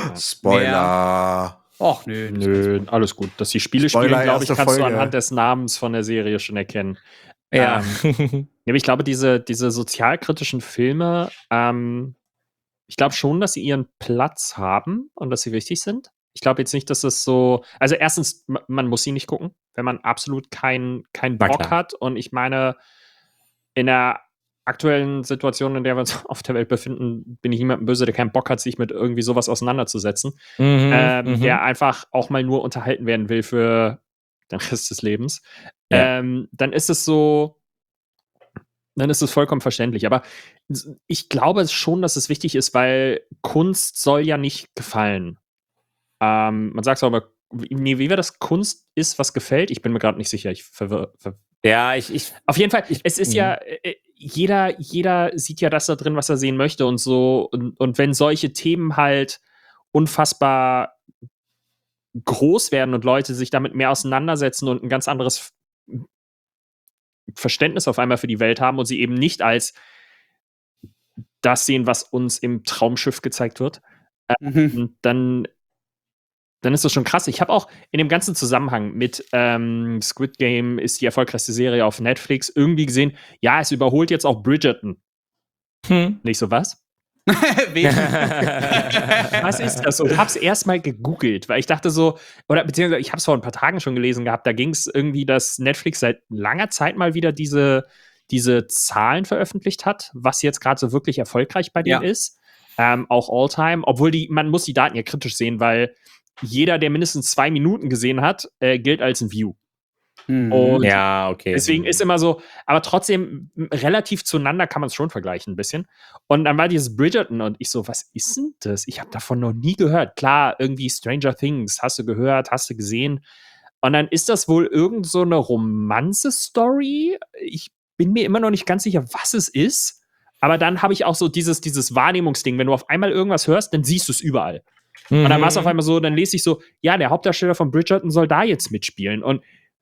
Spoiler. Och, nö. das Nö, alles gut. Dass die Spiele Spoiler, spielen, glaube ich, erste kannst du Folge. anhand des Namens von der Serie schon erkennen. Ja. Ähm, Ja, aber ich glaube, diese, diese sozialkritischen Filme, ähm, ich glaube schon, dass sie ihren Platz haben und dass sie wichtig sind. Ich glaube jetzt nicht, dass es so. Also, erstens, ma- man muss sie nicht gucken, wenn man absolut keinen keinen Na Bock klar. hat. Und ich meine, in der aktuellen Situation, in der wir uns auf der Welt befinden, bin ich niemandem böse, der keinen Bock hat, sich mit irgendwie sowas auseinanderzusetzen. Mhm, Ähm, mhm. Der einfach auch mal nur unterhalten werden will für den Rest des Lebens. Ja. Ähm, dann ist es so, dann ist es vollkommen verständlich. Aber s- ich glaube schon, dass es wichtig ist, weil Kunst soll ja nicht gefallen. Ähm, man sagt es aber, wie- nee, wie wäre das? Kunst ist, was gefällt? Ich bin mir gerade nicht sicher. Ich verwirr. Ver Ja, ich, ich, Auf jeden Fall, Ich- es ist mhm. ja, äh, jeder, jeder sieht ja das da drin, was er sehen möchte und so. Und, und wenn solche Themen halt unfassbar groß werden und Leute sich damit mehr auseinandersetzen und ein ganz anderes Verständnis auf einmal für die Welt haben und sie eben nicht als das sehen, was uns im Traumschiff gezeigt wird, Mhm. und dann, dann ist das schon krass. Ich habe auch in dem ganzen Zusammenhang mit ähm, Squid Game ist die erfolgreichste Serie auf Netflix irgendwie gesehen, ja, es überholt jetzt auch Bridgerton. hm. Nicht so was? Wen? Was ist das? Und hab's erstmal gegoogelt, weil ich dachte so, oder beziehungsweise ich hab's vor ein paar Tagen schon gelesen gehabt, da ging es irgendwie, dass Netflix seit langer Zeit mal wieder diese, diese Zahlen veröffentlicht hat, was jetzt gerade so wirklich erfolgreich bei denen Ja. ist. Ähm, auch Alltime, obwohl die, man muss die Daten ja kritisch sehen, weil jeder, der mindestens zwei Minuten gesehen hat, äh, gilt als ein View. Mhm. Und Ja, okay. deswegen ist immer so, aber trotzdem m, relativ zueinander kann man es schon vergleichen ein bisschen. Und dann war dieses Bridgerton und ich so, was ist denn das? Ich habe davon noch nie gehört. Klar, irgendwie Stranger Things, hast du gehört, hast du gesehen. Und dann ist das wohl irgend so eine Romanze-Story. Ich bin mir immer noch nicht ganz sicher, was es ist. Aber dann habe ich auch so dieses, dieses Wahrnehmungsding. Wenn du auf einmal irgendwas hörst, dann siehst du es überall. Mhm. Und dann war es auf einmal so, dann lese ich so, ja, der Hauptdarsteller von Bridgerton soll da jetzt mitspielen. Und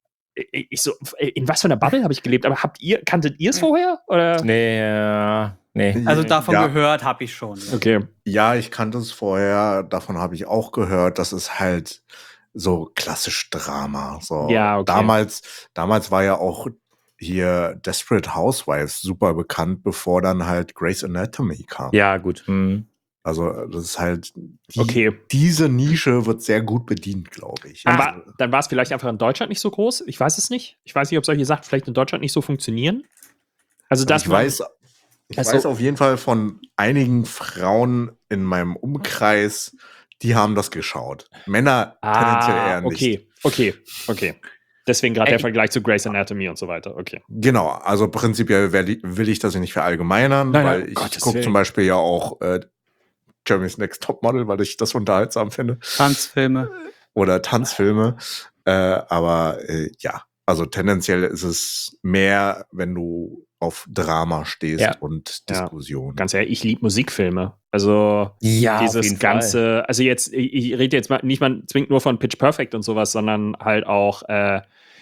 ich ich so, in was für einer Bubble habe ich gelebt? Aber habt ihr, kanntet ihr es vorher? Oder? Nee, äh, nee. Also davon Ja. gehört habe ich schon. Ja. Okay. Ja, ich kannte es vorher, davon habe ich auch gehört. Das ist halt so klassisch Drama. So. Ja, okay. Damals, damals war ja auch hier Desperate Housewives super bekannt, bevor dann halt Grey's Anatomy kam. Ja, gut. Mhm. Also das ist halt, die, Okay. diese Nische wird sehr gut bedient, glaube ich. Dann Also, war, dann war es vielleicht einfach in Deutschland nicht so groß. Ich weiß es nicht. Ich weiß nicht, ob solche Sachen vielleicht in Deutschland nicht so funktionieren. Also, dass ich man- weiß, ich Also- weiß auf jeden Fall von einigen Frauen in meinem Umkreis, die haben das geschaut. Männer tendenziell Ah, eher nicht. okay, okay, okay. Deswegen gerade der Ey. Vergleich zu Grey's Anatomy und so weiter. Okay. Genau, also prinzipiell will ich, will ich das nicht verallgemeinern, Nein, nein, weil um ich Gottes gucke Willen. zum Beispiel ja auch äh, Jeremy's Next Topmodel, weil ich das unterhaltsam finde. Tanzfilme. Oder Tanzfilme. Äh, aber äh, ja, also tendenziell ist es mehr, wenn du auf Drama stehst Ja. und Ja. Diskussion. Ganz ehrlich, ich liebe Musikfilme. Also Ja, dieses ganze, also jetzt, ich, ich rede jetzt mal nicht mal zwingend nur von Pitch Perfect und sowas, sondern halt auch äh,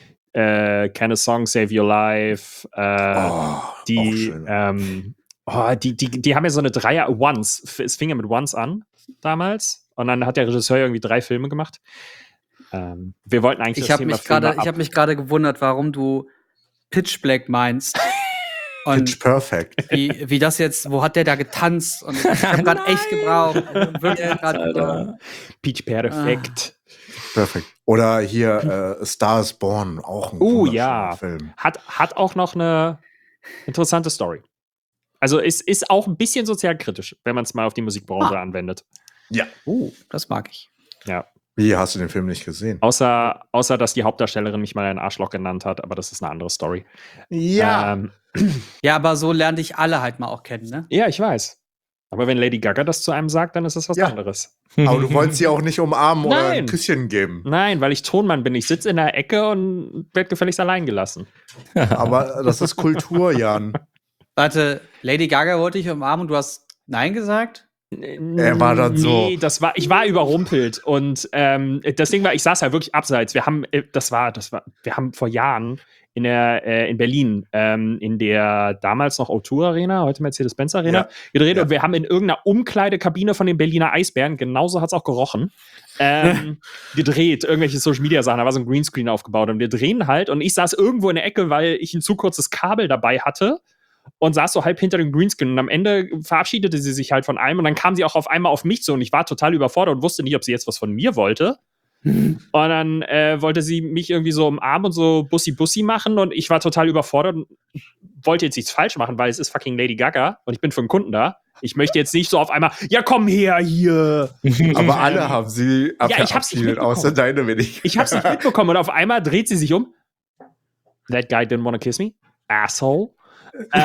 äh, Can a Song Save Your Life, äh, Oh, auch die, schön. ähm, oh, die, die, die haben ja so eine Dreier, Once, es fing ja mit Once an damals und dann hat der Regisseur irgendwie drei Filme gemacht. Ähm, wir wollten eigentlich Ich das habe Thema mich gerade, Filme ich ab- habe mich gerade gewundert, warum du Pitch Black meinst. Und Pitch Perfect. wie, wie das jetzt, wo hat der da getanzt? Und ich hab grad echt gebraucht. Wirklich grad gebraucht. Peach Perfect. Perfekt. Oder hier äh, Star is Born, auch ein Oh wunderschöner ja. Film. Hat, hat auch noch eine interessante Story. Also es ist auch ein bisschen sozialkritisch, wenn man es mal auf die Musikbranche Ah. anwendet. Ja. Oh, das mag ich. Ja. Wie, hast du den Film nicht gesehen? Außer, außer, dass die Hauptdarstellerin mich mal ein Arschloch genannt hat, aber das ist eine andere Story. Ja. Ähm, Ja, aber so lernte ich alle halt mal auch kennen, ne? ja, ich weiß. Aber wenn Lady Gaga das zu einem sagt, dann ist das was Ja. anderes. Aber du wolltest sie auch nicht umarmen oder Nein. ein Küsschen geben. Nein, weil ich Tonmann bin. Ich sitze in der Ecke und werde gefälligst allein gelassen. Aber das ist Kultur, Jan. Warte, Lady Gaga wollte ich umarmen und du hast Nein gesagt? Er war dann so- Nee, das war, ich war überrumpelt. Und ähm, das Ding war, ich saß halt wirklich abseits. Wir haben, äh, das war, das war, wir haben vor Jahren in der, äh, in Berlin, ähm, in der damals noch O zwei Arena, heute Mercedes-Benz Arena, Ja. gedreht. Ja. Und wir haben in irgendeiner Umkleidekabine von den Berliner Eisbären, genauso hat es auch gerochen, ähm, gedreht. Irgendwelche Social-Media-Sachen. Da war so ein Greenscreen aufgebaut. Und wir drehen halt. Und ich saß irgendwo in der Ecke, weil ich ein zu kurzes Kabel dabei hatte. Und saß so halb hinter dem Greenscreen. Und am Ende verabschiedete sie sich halt von allem. Und dann kam sie auch auf einmal auf mich zu. Und ich war total überfordert und wusste nicht, ob sie jetzt was von mir wollte. Und dann äh, wollte sie mich irgendwie so umarmen und so Bussi-Bussi machen. Und ich war total überfordert und wollte jetzt nichts falsch machen, weil es ist fucking Lady Gaga. Und ich bin für einen Kunden da. Ich möchte jetzt nicht so auf einmal, ja, komm her hier. Aber alle haben sie Ja, ich hab's nicht verabschiedet, außer mitbekommen. deine wenig. Ich hab's nicht mitbekommen. Und auf einmal dreht sie sich um. That guy didn't wanna kiss me. Asshole. äh,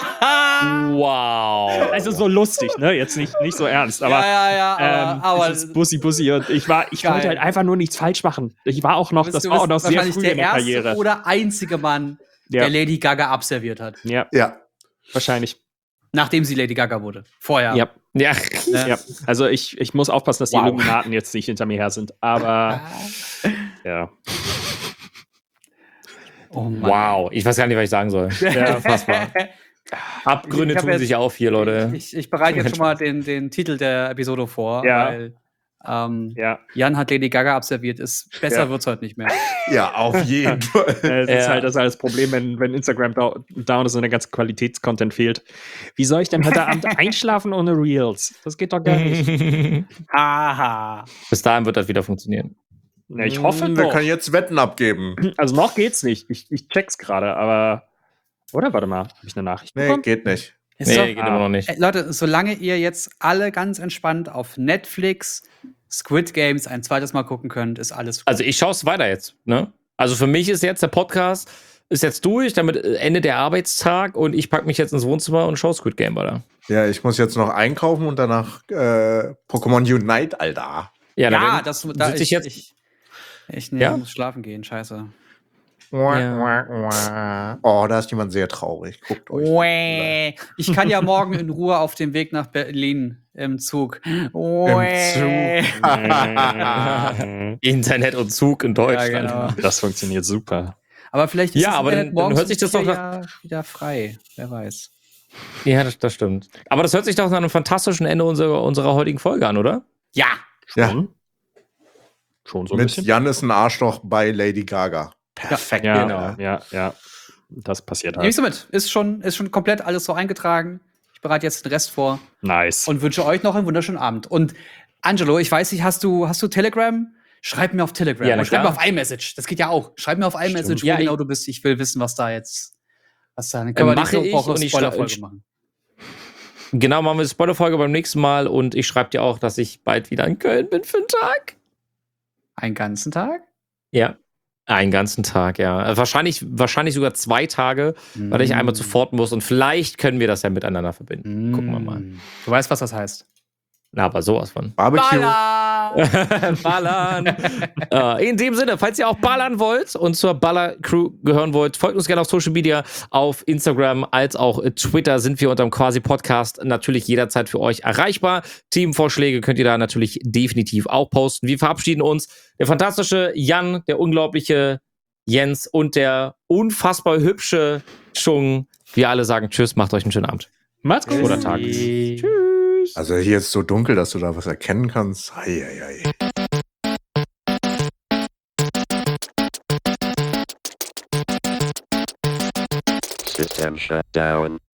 Wow. also so lustig, ne? Jetzt nicht, nicht so ernst, aber. ja, ja, ja, aber, Ähm, aber dieses Bussi Bussi und ich war, ich Geil. wollte halt einfach nur nichts falsch machen. Ich war auch noch, du das bist- war du auch noch bist sehr wahrscheinlich früh der in der erste Karriere. oder einzige Mann, Ja, der Lady Gaga abserviert hat, ja, Ja. wahrscheinlich. nachdem sie Lady Gaga wurde. Vorher. Ja, Ja. Ne? ja. Also ich, ich muss aufpassen, dass die Wow. Illuminaten jetzt nicht hinter mir her sind. Aber ja. Oh Mann. Wow. Ich weiß gar nicht, was ich sagen soll. Ja, Unfassbar. Abgründe Ich hab tun jetzt- sich auf hier, Leute. Ich, ich bereite jetzt schon mal den, den Titel der Episode vor, Ja. weil ähm, Ja, Jan hat Lady Gaga abserviert. Ist, besser Ja. wird's heute nicht mehr. Ja, auf jeden Fall. äh, das ist Ja. halt das, ist halt das Problem, wenn, wenn Instagram dau- down ist und der ganze Qualitätscontent fehlt. Wie soll ich denn heute Abend einschlafen ohne Reels? Das geht doch gar nicht. Haha. Bis dahin wird das wieder funktionieren. Ja, ich hoffe Wir doch. können jetzt Wetten abgeben. Also noch geht's nicht. Ich, ich check's gerade, aber. Oder warte mal, habe ich eine Nachricht Nee, bekommen? geht nicht. Ist Nee, doch- geht immer noch nicht. Ey, Leute, solange ihr jetzt alle ganz entspannt auf Netflix Squid Games ein zweites Mal gucken könnt, ist alles gut. Also ich schaue es weiter jetzt. Ne? Also für mich ist jetzt der Podcast ist jetzt durch, damit endet der Arbeitstag und ich packe mich jetzt ins Wohnzimmer und schaue Squid Game weiter. Ja, ich muss jetzt noch einkaufen und danach äh, Pokémon Unite, Alter. Ja, ja, dann das da sitz ich jetzt. Ich, ich nee, Ja? muss schlafen gehen, scheiße. Ja. Oh, da ist jemand sehr traurig. Guckt euch. Uäh. Ich kann ja morgen in Ruhe auf dem Weg nach Berlin im Zug. Uäh. Internet und Zug in Deutschland. Ja, genau. Das funktioniert super. Aber vielleicht ist Ja, das aber Internet dann- dann morgens hört sich das um doch vier ja wieder frei. Wer weiß. Ja, das, das stimmt. Aber das hört sich doch nach einem fantastischen Ende unserer, unserer heutigen Folge an, oder? Ja. Ja. Schon? Schon so ein Mit bisschen? Jan ist ein Arschloch bei Lady Gaga. Perfekt. Ja, Genau. ja, ja. Das passiert Nehme ich halt. so mit. Ist schon, ist schon komplett alles so eingetragen. Ich bereite jetzt den Rest vor Nice. und wünsche euch noch einen wunderschönen Abend. Und Angelo, ich weiß nicht, hast du, hast du Telegram? Schreib mir auf Telegram. Ja, na Oder schreib mir klar. auf iMessage. Das geht ja auch. Schreib mir auf iMessage, wo Ja, genau ich- du bist. Ich will wissen, was da jetzt. Was da. Dann können wir mache nächste ich Woche und ich Spoilerfolge schra- machen. Genau, machen wir eine Spoilerfolge beim nächsten Mal und ich schreibe dir auch, dass ich bald wieder in Köln bin für einen Tag. Einen ganzen Tag? Ja. Einen ganzen Tag, ja. Äh, Wahrscheinlich, wahrscheinlich sogar zwei Tage, weil ich einmal zu Ford muss und vielleicht können wir das ja miteinander verbinden. Gucken wir mal. Du weißt, was das heißt. Na, aber sowas von. Barbecue. Ballern! äh, in dem Sinne, falls ihr auch ballern wollt und zur Baller-Crew gehören wollt, folgt uns gerne auf Social Media, auf Instagram als auch Twitter sind wir unter dem Quasi-Podcast natürlich jederzeit für euch erreichbar. Themenvorschläge könnt ihr da natürlich definitiv auch posten. Wir verabschieden uns. Der fantastische Jan, der unglaubliche Jens und der unfassbar hübsche Chung. Wir alle sagen Tschüss, macht euch einen schönen Abend. Macht's gut. Oder Tag. Tschüss. Also hier ist so dunkel, dass du da was erkennen kannst. Ei, ei, ei. System shut down.